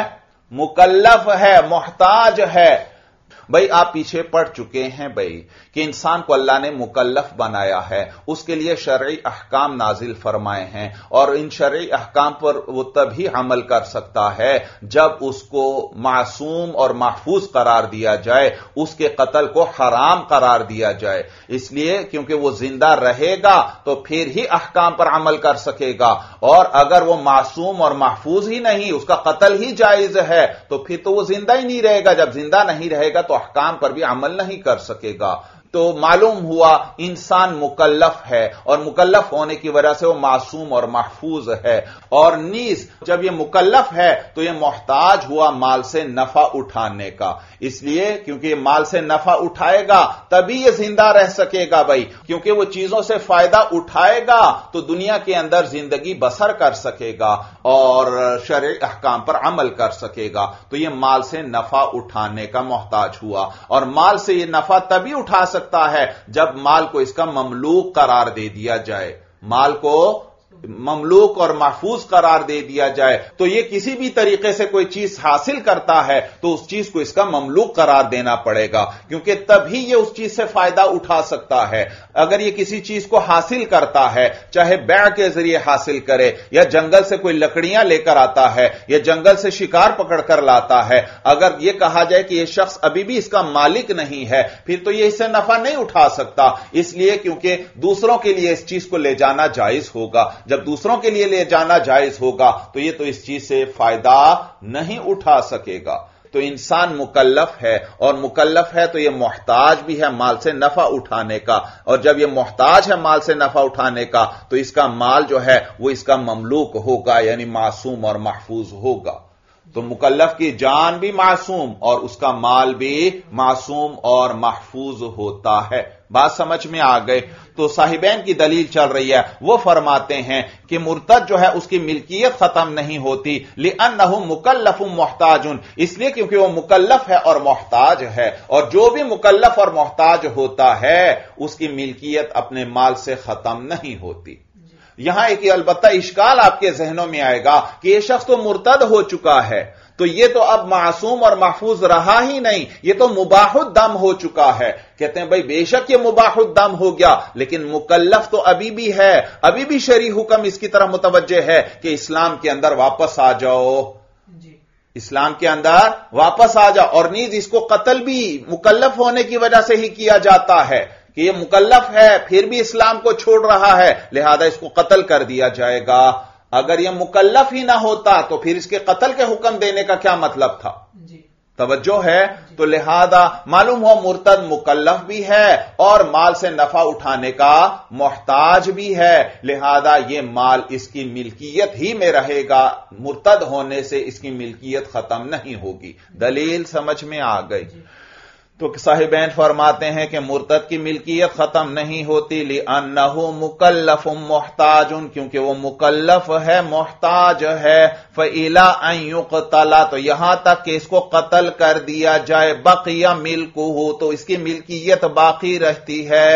مکلف ہے، محتاج ہے. بھئی آپ پیچھے پڑھ چکے ہیں بھئی کہ انسان کو اللہ نے مکلف بنایا ہے، اس کے لیے شرعی احکام نازل فرمائے ہیں، اور ان شرعی احکام پر وہ تبھی عمل کر سکتا ہے جب اس کو معصوم اور محفوظ قرار دیا جائے، اس کے قتل کو حرام قرار دیا جائے. اس لیے کیونکہ وہ زندہ رہے گا تو پھر ہی احکام پر عمل کر سکے گا، اور اگر وہ معصوم اور محفوظ ہی نہیں، اس کا قتل ہی جائز ہے، تو پھر تو وہ زندہ ہی نہیں رہے گا. جب زندہ نہیں رہے گا تو احکام پر بھی عمل نہیں کر سکے گا. تو معلوم ہوا انسان مکلف ہے، اور مکلف ہونے کی وجہ سے وہ معصوم اور محفوظ ہے. اور نیز جب یہ مکلف ہے تو یہ محتاج ہوا مال سے نفع اٹھانے کا، اس لیے کیونکہ یہ مال سے نفع اٹھائے گا تبھی یہ زندہ رہ سکے گا بھائی، کیونکہ وہ چیزوں سے فائدہ اٹھائے گا تو دنیا کے اندر زندگی بسر کر سکے گا اور شرعی احکام پر عمل کر سکے گا. تو یہ مال سے نفع اٹھانے کا محتاج ہوا، اور مال سے یہ نفع تبھی اٹھا سکتا ہے جب مال کو اس کا مملوک قرار دے دیا جائے، مال کو مملوک اور محفوظ قرار دے دیا جائے. تو یہ کسی بھی طریقے سے کوئی چیز حاصل کرتا ہے تو اس چیز کو اس کا مملوک قرار دینا پڑے گا، کیونکہ تبھی یہ اس چیز سے فائدہ اٹھا سکتا ہے. اگر یہ کسی چیز کو حاصل کرتا ہے، چاہے بیع کے ذریعے حاصل کرے، یا جنگل سے کوئی لکڑیاں لے کر آتا ہے، یا جنگل سے شکار پکڑ کر لاتا ہے، اگر یہ کہا جائے کہ یہ شخص ابھی بھی اس کا مالک نہیں ہے، پھر تو یہ اس سے نفع نہیں اٹھا سکتا، اس لیے کیونکہ دوسروں کے لیے اس چیز کو لے جانا جائز ہوگا. جب دوسروں کے لیے لے جانا جائز ہوگا تو یہ تو اس چیز سے فائدہ نہیں اٹھا سکے گا. تو انسان مکلف ہے، اور مکلف ہے تو یہ محتاج بھی ہے مال سے نفع اٹھانے کا، اور جب یہ محتاج ہے مال سے نفع اٹھانے کا تو اس کا مال جو ہے وہ اس کا مملوک ہوگا، یعنی معصوم اور محفوظ ہوگا. تو مکلف کی جان بھی معصوم اور اس کا مال بھی معصوم اور محفوظ ہوتا ہے. بات سمجھ میں آ گئے؟ تو صاحبین کی دلیل چل رہی ہے، وہ فرماتے ہیں کہ مرتد جو ہے اس کی ملکیت ختم نہیں ہوتی، لأنہ مکلف محتاج، اس لیے کیونکہ وہ مکلف ہے اور محتاج ہے، اور جو بھی مکلف اور محتاج ہوتا ہے اس کی ملکیت اپنے مال سے ختم نہیں ہوتی. یہاں ایک البتہ اشکال آپ کے ذہنوں میں آئے گا کہ یہ شخص تو مرتد ہو چکا ہے، تو یہ تو اب معصوم اور محفوظ رہا ہی نہیں، یہ تو مباح الدم ہو چکا ہے. کہتے ہیں بھائی بے شک یہ مباح الدم ہو گیا، لیکن مکلف تو ابھی بھی ہے، ابھی بھی شرعی حکم اس کی طرف متوجہ ہے کہ اسلام کے اندر واپس آ جاؤ، اسلام کے اندر واپس آ جاؤ. اور نیز اس کو قتل بھی مکلف ہونے کی وجہ سے ہی کیا جاتا ہے کہ یہ مکلف ہے پھر بھی اسلام کو چھوڑ رہا ہے، لہذا اس کو قتل کر دیا جائے گا. اگر یہ مکلف ہی نہ ہوتا تو پھر اس کے قتل کے حکم دینے کا کیا مطلب تھا؟ جی توجہ ہے؟ جی. تو لہذا معلوم ہو مرتد مکلف بھی ہے اور مال سے نفع اٹھانے کا محتاج بھی ہے، لہذا یہ مال اس کی ملکیت ہی میں رہے گا، مرتد ہونے سے اس کی ملکیت ختم نہیں ہوگی. دلیل سمجھ میں آ گئی؟ جی. تو صاحبین فرماتے ہیں کہ مرتد کی ملکیت ختم نہیں ہوتی لِأَنَّهُ مُكَلَّفٌ مُحْتَاجٌ، کیونکہ وہ مکلف ہے، محتاج ہے، فَإِلَىٰ أَن يُقْتَلَ، تو یہاں تک کہ اس کو قتل کر دیا جائے، بَقِيَ مِلْكُهُ، تو اس کی ملکیت باقی رہتی ہے۔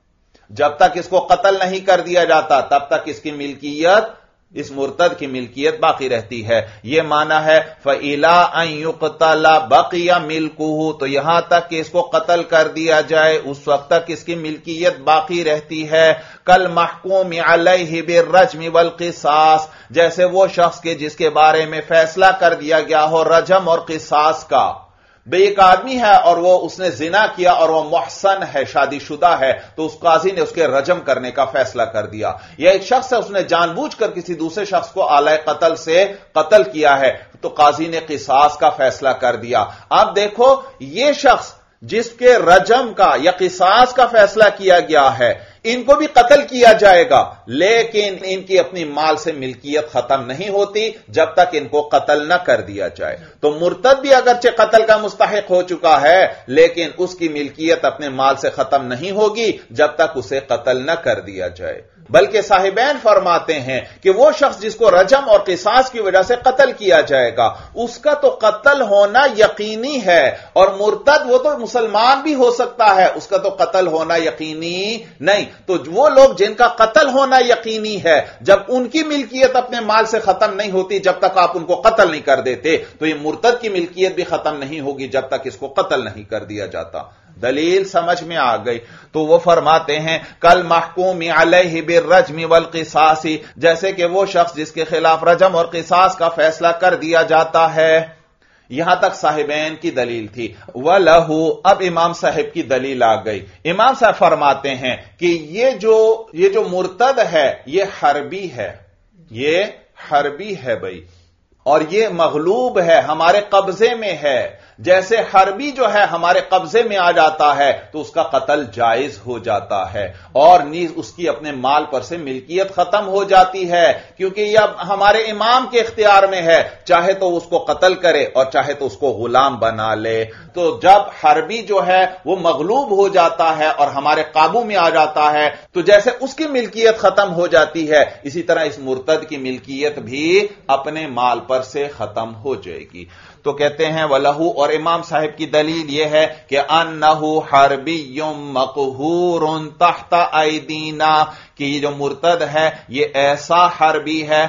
جب تک اس کو قتل نہیں کر دیا جاتا تب تک اس کی ملکیت، اس مرتد کی ملکیت باقی رہتی ہے۔ یہ معنی ہے فَإِلَىٰ أَن يُقْتَلَ بَقِيَ مِلْكُهُ، تو یہاں تک کہ اس کو قتل کر دیا جائے اس وقت تک اس کی ملکیت باقی رہتی ہے۔ كَالْمَحْكُومِ عَلَيْهِ بِالرَّجْمِ وَالْقِصَاصِ، جیسے وہ شخص کے جس کے بارے میں فیصلہ کر دیا گیا ہو رجم اور قصاص کا۔ بے ایک آدمی ہے اور وہ اس نے زنا کیا اور وہ محسن ہے، شادی شدہ ہے، تو اس قاضی نے اس کے رجم کرنے کا فیصلہ کر دیا۔ یا ایک شخص ہے، اس نے جان بوجھ کر کسی دوسرے شخص کو آلہ قتل سے قتل کیا ہے، تو قاضی نے قصاص کا فیصلہ کر دیا۔ اب دیکھو یہ شخص جس کے رجم کا یا قصاص کا فیصلہ کیا گیا ہے، ان کو بھی قتل کیا جائے گا، لیکن ان کی اپنی مال سے ملکیت ختم نہیں ہوتی جب تک ان کو قتل نہ کر دیا جائے۔ تو مرتد بھی اگرچہ قتل کا مستحق ہو چکا ہے، لیکن اس کی ملکیت اپنے مال سے ختم نہیں ہوگی جب تک اسے قتل نہ کر دیا جائے۔ بلکہ صاحبین فرماتے ہیں کہ وہ شخص جس کو رجم اور قصاص کی وجہ سے قتل کیا جائے گا، اس کا تو قتل ہونا یقینی ہے، اور مرتد وہ تو مسلمان بھی ہو سکتا ہے، اس کا تو قتل ہونا یقینی نہیں۔ تو وہ لوگ جن کا قتل ہونا یقینی ہے، جب ان کی ملکیت اپنے مال سے ختم نہیں ہوتی جب تک آپ ان کو قتل نہیں کر دیتے، تو یہ مرتد کی ملکیت بھی ختم نہیں ہوگی جب تک اس کو قتل نہیں کر دیا جاتا۔ دلیل سمجھ میں آ گئی؟ تو وہ فرماتے ہیں کل محکوم علیہ بالرجم والقصاص، جیسے کہ وہ شخص جس کے خلاف رجم اور قصاص کا فیصلہ کر دیا جاتا ہے۔ یہاں تک صاحبین کی دلیل تھی۔ وَلَهُ، اب امام صاحب کی دلیل آ گئی۔ امام صاحب فرماتے ہیں کہ یہ جو یہ جو مرتد ہے یہ حربی ہے، یہ حربی ہے بھائی، اور یہ مغلوب ہے، ہمارے قبضے میں ہے۔ جیسے حربی جو ہے ہمارے قبضے میں آ جاتا ہے تو اس کا قتل جائز ہو جاتا ہے، اور نیز اس کی اپنے مال پر سے ملکیت ختم ہو جاتی ہے، کیونکہ یہ اب ہمارے امام کے اختیار میں ہے، چاہے تو اس کو قتل کرے اور چاہے تو اس کو غلام بنا لے۔ تو جب حربی جو ہے وہ مغلوب ہو جاتا ہے اور ہمارے قابو میں آ جاتا ہے، تو جیسے اس کی ملکیت ختم ہو جاتی ہے، اسی طرح اس مرتد کی ملکیت بھی اپنے مال پر سے ختم ہو جائے گی۔ تو کہتے ہیں وَلَهُ، اور امام صاحب کی دلیل یہ ہے کہ أَنَّهُ حَرْبِيٌّ مَقْهُورٌ تَحْتَ أَيْدِينَا، کہ یہ جو مرتد ہے یہ ایسا حربی ہے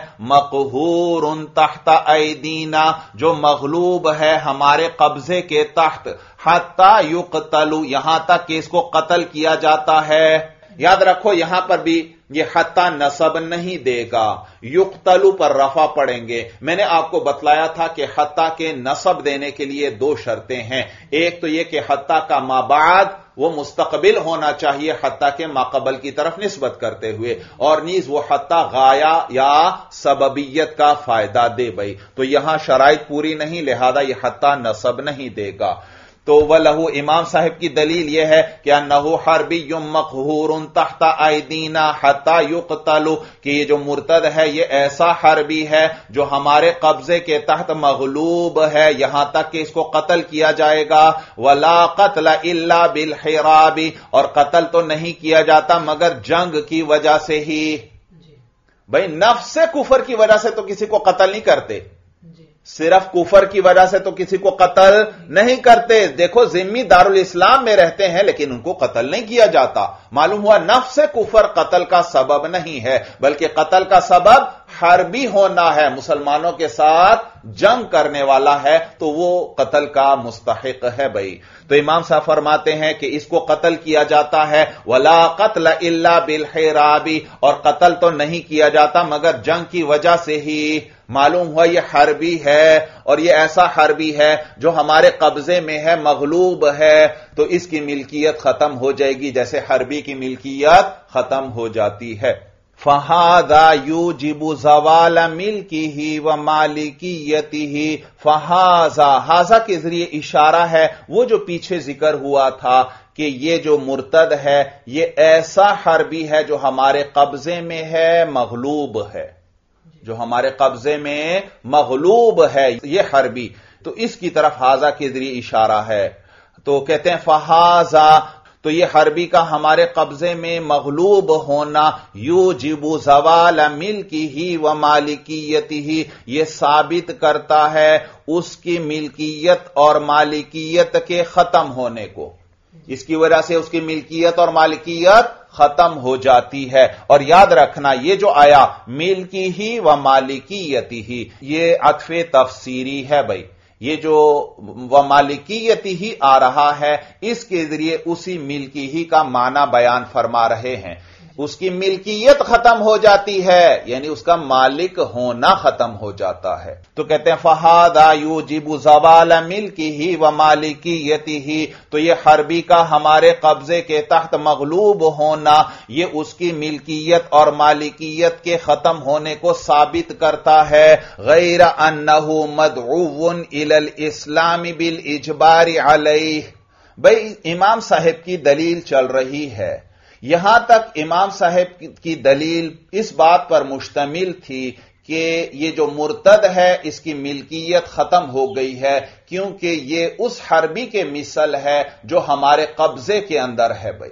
مقہور تحت ایدینا، جو مغلوب ہے ہمارے قبضے کے تحت، حتی یقتل، یہاں تک کہ اس کو قتل کیا جاتا ہے۔ یاد رکھو یہاں پر بھی یہ حتی نصب نہیں دے گا، یقتلو پر رفع پڑیں گے۔ میں نے آپ کو بتلایا تھا کہ حتی کے نصب دینے کے لیے دو شرطیں ہیں، ایک تو یہ کہ حتی کا ما بعد وہ مستقبل ہونا چاہیے حتی کے ماقبل کی طرف نسبت کرتے ہوئے، اور نیز وہ حتی غایہ یا سببیت کا فائدہ دے بھئی۔ تو یہاں شرائط پوری نہیں، لہذا یہ حتی نصب نہیں دے گا۔ تو وَلَهُ، امام صاحب کی دلیل یہ ہے کہ أَنَّهُ حَرْبِيٌّ مَقْهُورٌ تَحْتَ أَيْدِينَا حَتَّى يُقْتَلُ، کہ یہ جو مرتد ہے یہ ایسا حربی ہے جو ہمارے قبضے کے تحت مغلوب ہے یہاں تک کہ اس کو قتل کیا جائے گا۔ وَلَا قَتْلَ إِلَّا بِالْحِرَابِ، اور قتل تو نہیں کیا جاتا مگر جنگ کی وجہ سے ہی۔ بھئی نفس کفر کی وجہ سے تو کسی کو قتل نہیں کرتے، صرف کفر کی وجہ سے تو کسی کو قتل نہیں کرتے۔ دیکھو ذمی دارالاسلام میں رہتے ہیں لیکن ان کو قتل نہیں کیا جاتا، معلوم ہوا نفس کفر قتل کا سبب نہیں ہے، بلکہ قتل کا سبب حربی ہونا ہے، مسلمانوں کے ساتھ جنگ کرنے والا ہے، تو وہ قتل کا مستحق ہے بھائی۔ تو امام صاحب فرماتے ہیں کہ اس کو قتل کیا جاتا ہے، وَلَا قَتْلَ إِلَّا بِالْحِرَابِ، اور قتل تو نہیں کیا جاتا مگر جنگ کی وجہ سے ہی۔ معلوم ہوا یہ حربی ہے، اور یہ ایسا حربی ہے جو ہمارے قبضے میں ہے، مغلوب ہے، تو اس کی ملکیت ختم ہو جائے گی جیسے حربی کی ملکیت ختم ہو جاتی ہے۔ فَهَذَا يُوجِبُ زَوَالَ مِلْكِهِ وَمَالِكِيَّتِهِ، فَهَذَا، ہذا کے ذریعے اشارہ ہے وہ جو پیچھے ذکر ہوا تھا کہ یہ جو مرتد ہے یہ ایسا حربی ہے جو ہمارے قبضے میں ہے، مغلوب ہے، جو ہمارے قبضے میں مغلوب ہے یہ حربی، تو اس کی طرف ہذا کے ذریعے اشارہ ہے۔ تو کہتے ہیں فہذا، تو یہ حربی کا ہمارے قبضے میں مغلوب ہونا یوجب زوال ملکہ و مالکیتہ، یہ ثابت کرتا ہے اس کی ملکیت اور مالکیت کے ختم ہونے کو، اس کی وجہ سے اس کی ملکیت اور مالکیت ختم ہو جاتی ہے۔ اور یاد رکھنا یہ جو آیا ملکہ و مالکیتہ، یہ عطف تفسیری ہے بھائی، یہ جو و مالکیتی ہی آ رہا ہے، اس کے ذریعے اسی ملکی ہی کا معنی بیان فرما رہے ہیں۔ اس کی ملکیت ختم ہو جاتی ہے، یعنی اس کا مالک ہونا ختم ہو جاتا ہے۔ تو کہتے ہیں فہذا یوجب زوال ملکہ و مالکیتہ، تو یہ حربی کا ہمارے قبضے کے تحت مغلوب ہونا یہ اس کی ملکیت اور مالکیت کے ختم ہونے کو ثابت کرتا ہے، غیر انہ مدعو الی الاسلام بالاجبار علیہ۔ بھئی امام صاحب کی دلیل چل رہی ہے، یہاں تک امام صاحب کی دلیل اس بات پر مشتمل تھی کہ یہ جو مرتد ہے اس کی ملکیت ختم ہو گئی ہے، کیونکہ یہ اس حربی کے مثل ہے جو ہمارے قبضے کے اندر ہے۔ بھائی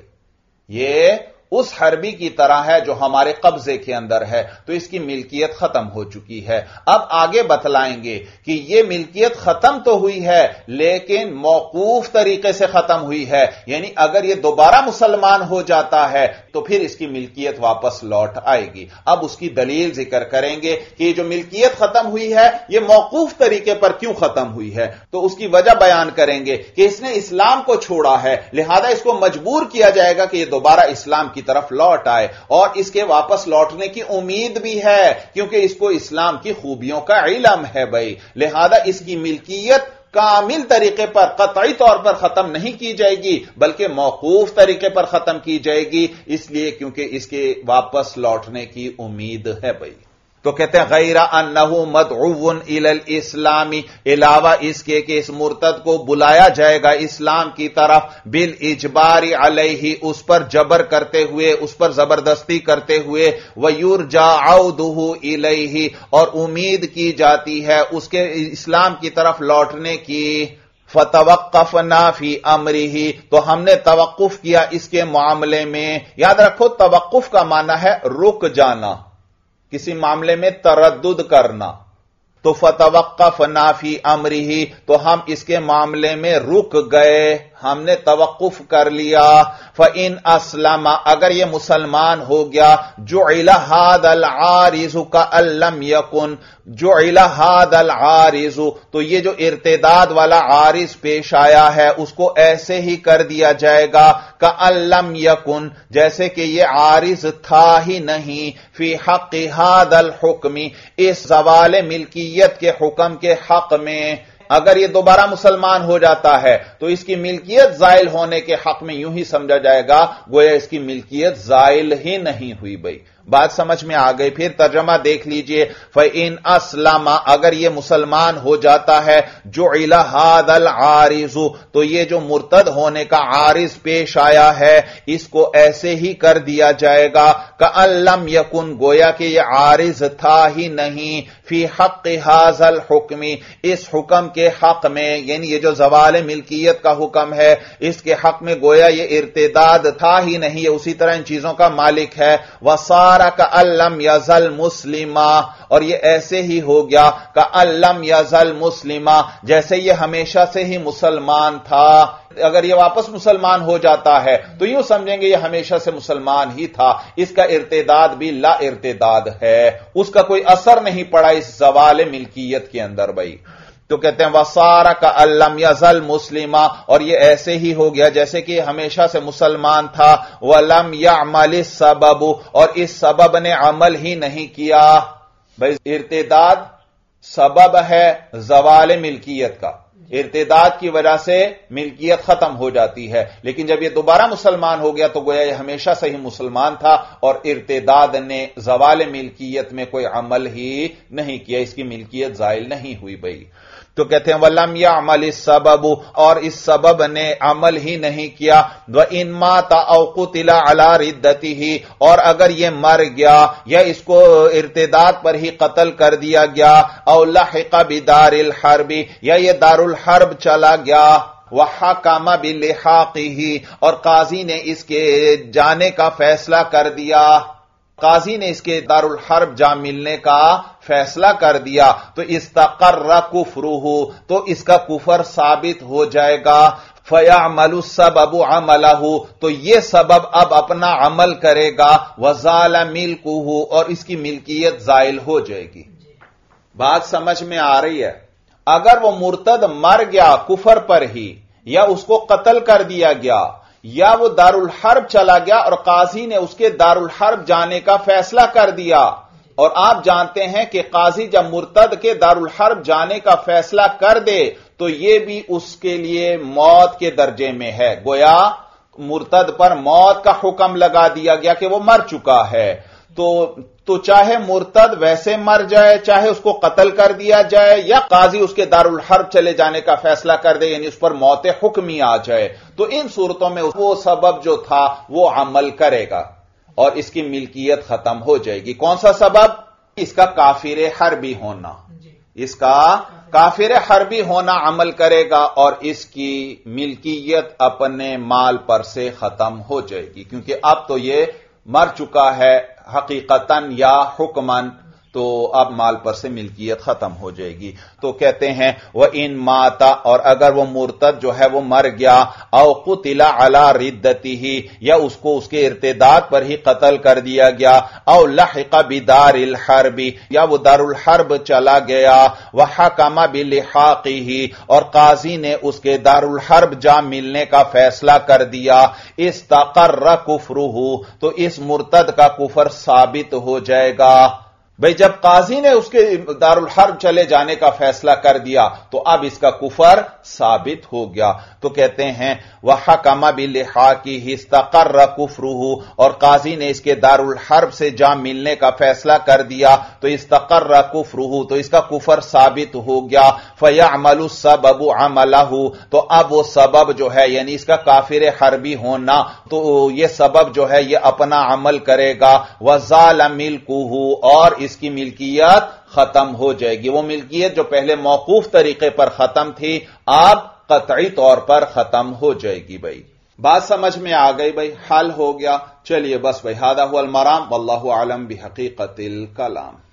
یہ اس حربی کی طرح ہے جو ہمارے قبضے کے اندر ہے، تو اس کی ملکیت ختم ہو چکی ہے۔ اب آگے بتلائیں گے کہ یہ ملکیت ختم تو ہوئی ہے لیکن موقوف طریقے سے ختم ہوئی ہے، یعنی اگر یہ دوبارہ مسلمان ہو جاتا ہے تو پھر اس کی ملکیت واپس لوٹ آئے گی۔ اب اس کی دلیل ذکر کریں گے کہ یہ جو ملکیت ختم ہوئی ہے یہ موقوف طریقے پر کیوں ختم ہوئی ہے، تو اس کی وجہ بیان کریں گے کہ اس نے اسلام کو چھوڑا ہے، لہذا اس کو مجبور کیا جائے گا کہ یہ دوبارہ اسلام کی طرف لوٹ آئے، اور اس کے واپس لوٹنے کی امید بھی ہے کیونکہ اس کو اسلام کی خوبیوں کا علم ہے بھائی، لہذا اس کی ملکیت کامل طریقے پر قطعی طور پر ختم نہیں کی جائے گی بلکہ موقوف طریقے پر ختم کی جائے گی، اس لیے کیونکہ اس کے واپس لوٹنے کی امید ہے بھائی۔ تو کہتے ہیں غیر انہ مدعو الی الاسلام، علاوہ اس کے کہ اس مرتد کو بلایا جائے گا اسلام کی طرف، بالاجبار علیہ، اس پر جبر کرتے ہوئے، اس پر زبردستی کرتے ہوئے، ویرجى عودہ الیہ، اور امید کی جاتی ہے اس کے اسلام کی طرف لوٹنے کی۔ فتوقفنا فی امرہ، تو ہم نے توقف کیا اس کے معاملے میں۔ یاد رکھو توقف کا معنی ہے رک جانا، کسی معاملے میں تردد کرنا، تو فتوقفنا فی امرہ، تو ہم اس کے معاملے میں رک گئے، ہم نے توقف کر لیا۔ فَإِنْ أَسْلَمَ، اگر یہ مسلمان ہو گیا، جُعِلَ هَذَا الْعَارِضُ كَأَن لَّمْ يَكُن، جُعِلَ هَذَا الْعَارِضُ، تو یہ جو ارتداد والا عارض پیش آیا ہے اس کو ایسے ہی کر دیا جائے گا، كَأَن لَّمْ يَكُن، جیسے کہ یہ عارض تھا ہی نہیں، فی حق هذا الحکم، اس زوال ملکیت کے حکم کے حق میں۔ اگر یہ دوبارہ مسلمان ہو جاتا ہے تو اس کی ملکیت زائل ہونے کے حق میں یوں ہی سمجھا جائے گا گویا اس کی ملکیت زائل ہی نہیں ہوئی۔ بھائی بات سمجھ میں آ گئی، پھر ترجمہ دیکھ لیجئے۔ فَإِنْ أَسْلَمَ، اگر یہ مسلمان ہو جاتا ہے، جُعِلَ هَذَا الْعَارِضُ، تو یہ جو مرتد ہونے کا عارض پیش آیا ہے اس کو ایسے ہی کر دیا جائے گا، كَأَن لَّمْ يَكُن، گویا کہ یہ عارض تھا ہی نہیں، فی حق هذا الحکم، اس حکم کے حق میں، یعنی یہ جو زوال ملکیت کا حکم ہے اس کے حق میں گویا یہ ارتداد تھا ہی نہیں، یہ اسی طرح ان چیزوں کا مالک ہے۔ وَصَارَ كَأَن لَّمْ يَزَلْ مُسْلِمًا، اور یہ ایسے ہی ہو گیا كَأَن لَّمْ يَزَلْ مُسْلِمًا، جیسے یہ ہمیشہ سے ہی مسلمان تھا۔ اگر یہ واپس مسلمان ہو جاتا ہے تو یوں سمجھیں گے یہ ہمیشہ سے مسلمان ہی تھا، اس کا ارتداد بھی لا ارتداد ہے، اس کا کوئی اثر نہیں پڑا اس زوال ملکیت کے اندر۔ بھائی تو کہتے ہیں وَصَارَ كَأَن لَّمْ يَزَلْ مُسْلِمًا، اور یہ ایسے ہی ہو گیا جیسے کہ ہمیشہ سے مسلمان تھا۔ وَلَمْ يَعْمَلِ السَّبَبُ، اور اس سبب نے عمل ہی نہیں کیا۔ بھائی ارتداد سبب ہے زوال ملکیت کا، ارتداد کی وجہ سے ملکیت ختم ہو جاتی ہے، لیکن جب یہ دوبارہ مسلمان ہو گیا تو گویا یہ ہمیشہ سے ہی مسلمان تھا اور ارتداد نے زوال ملکیت میں کوئی عمل ہی نہیں کیا، اس کی ملکیت زائل نہیں ہوئی۔ بھائی تو کہتے ہیں وَلَمْ يَعْمَلِ السَّبَبُ، اور اس سبب نے عمل ہی نہیں کیا۔ وَإِن مَاتَ أَوْ قُتِلَ عَلَى رِدَّتِهِ، اور اگر یہ مر گیا یا اس کو ارتداد پر ہی قتل کر دیا گیا، أَوْ لَحِقَ بِدَارِ الْحَرْبِ، یا یہ دار الحرب چلا گیا، وحکم بلحاقہ، اور قاضی نے اس کے جانے کا فیصلہ کر دیا، قاضی نے اس کے دارالحرب جا ملنے کا فیصلہ کر دیا، تو استقر کفرہ، تو اس کا کفر ثابت ہو جائے گا۔ فَيَعْمَلُ السَّبَبُ عَمَلَهُ، تو یہ سبب اب اپنا عمل کرے گا، وَزَالَ مِلْكُهُ، اور اس کی ملکیت زائل ہو جائے گی۔ بات سمجھ میں آ رہی ہے؟ اگر وہ مرتد مر گیا کفر پر ہی، یا اس کو قتل کر دیا گیا، یا وہ دارالحرب چلا گیا اور قاضی نے اس کے دارالحرب جانے کا فیصلہ کر دیا، اور آپ جانتے ہیں کہ قاضی جب مرتد کے دارالحرب جانے کا فیصلہ کر دے تو یہ بھی اس کے لیے موت کے درجے میں ہے، گویا مرتد پر موت کا حکم لگا دیا گیا کہ وہ مر چکا ہے۔ تو تو چاہے مرتد ویسے مر جائے، چاہے اس کو قتل کر دیا جائے، یا قاضی اس کے دارالحرب چلے جانے کا فیصلہ کر دے، یعنی اس پر موت حکمی آ جائے، تو ان صورتوں میں وہ سبب جو تھا وہ عمل کرے گا اور اس کی ملکیت ختم ہو جائے گی۔ کون سا سبب؟ اس کا کافر حربی ہونا، اس کا کافر حربی ہونا عمل کرے گا اور اس کی ملکیت اپنے مال پر سے ختم ہو جائے گی، کیونکہ اب تو یہ مر چکا ہے حقیقتاً یا حکماً، تو اب مال پر سے ملکیت ختم ہو جائے گی۔ تو کہتے ہیں وَإِن مَاتَ، اور اگر وہ مرتد جو ہے وہ مر گیا، او قتل علی ردتہ، یا اس کو اس کے ارتداد پر ہی قتل کر دیا گیا، او لحق بدار الحرب، یا وہ دار الحرب چلا گیا، وحکم بلحاقہ، اور قاضی نے اس کے دار الحرب جا ملنے کا فیصلہ کر دیا، استقر کفرہ، تو اس مرتد کا کفر ثابت ہو جائے گا۔ بھئی جب قاضی نے اس کے دارالحرب چلے جانے کا فیصلہ کر دیا تو اب اس کا کفر ثابت ہو گیا۔ تو کہتے ہیں وحکم بلحاقہ استقر کفرہ، اور قاضی نے اس کے دارالحرب سے جا ملنے کا فیصلہ کر دیا تو استقر کفرہ، تو اس کا کفر ثابت ہو گیا۔ فیعمل السبب عملہ، تو اب وہ سبب جو ہے یعنی اس کا کافر حربی ہونا، تو یہ سبب جو ہے یہ اپنا عمل کرے گا، وزال ملکہ، اور اس کی ملکیت ختم ہو جائے گی۔ وہ ملکیت جو پہلے موقوف طریقے پر ختم تھی اب قطعی طور پر ختم ہو جائے گی۔ بھائی بات سمجھ میں آ گئی؟ بھائی حل ہو گیا؟ چلیے بس بھائی، ھذا ھو المرام واللہ اعلم بحقیقت الکلام۔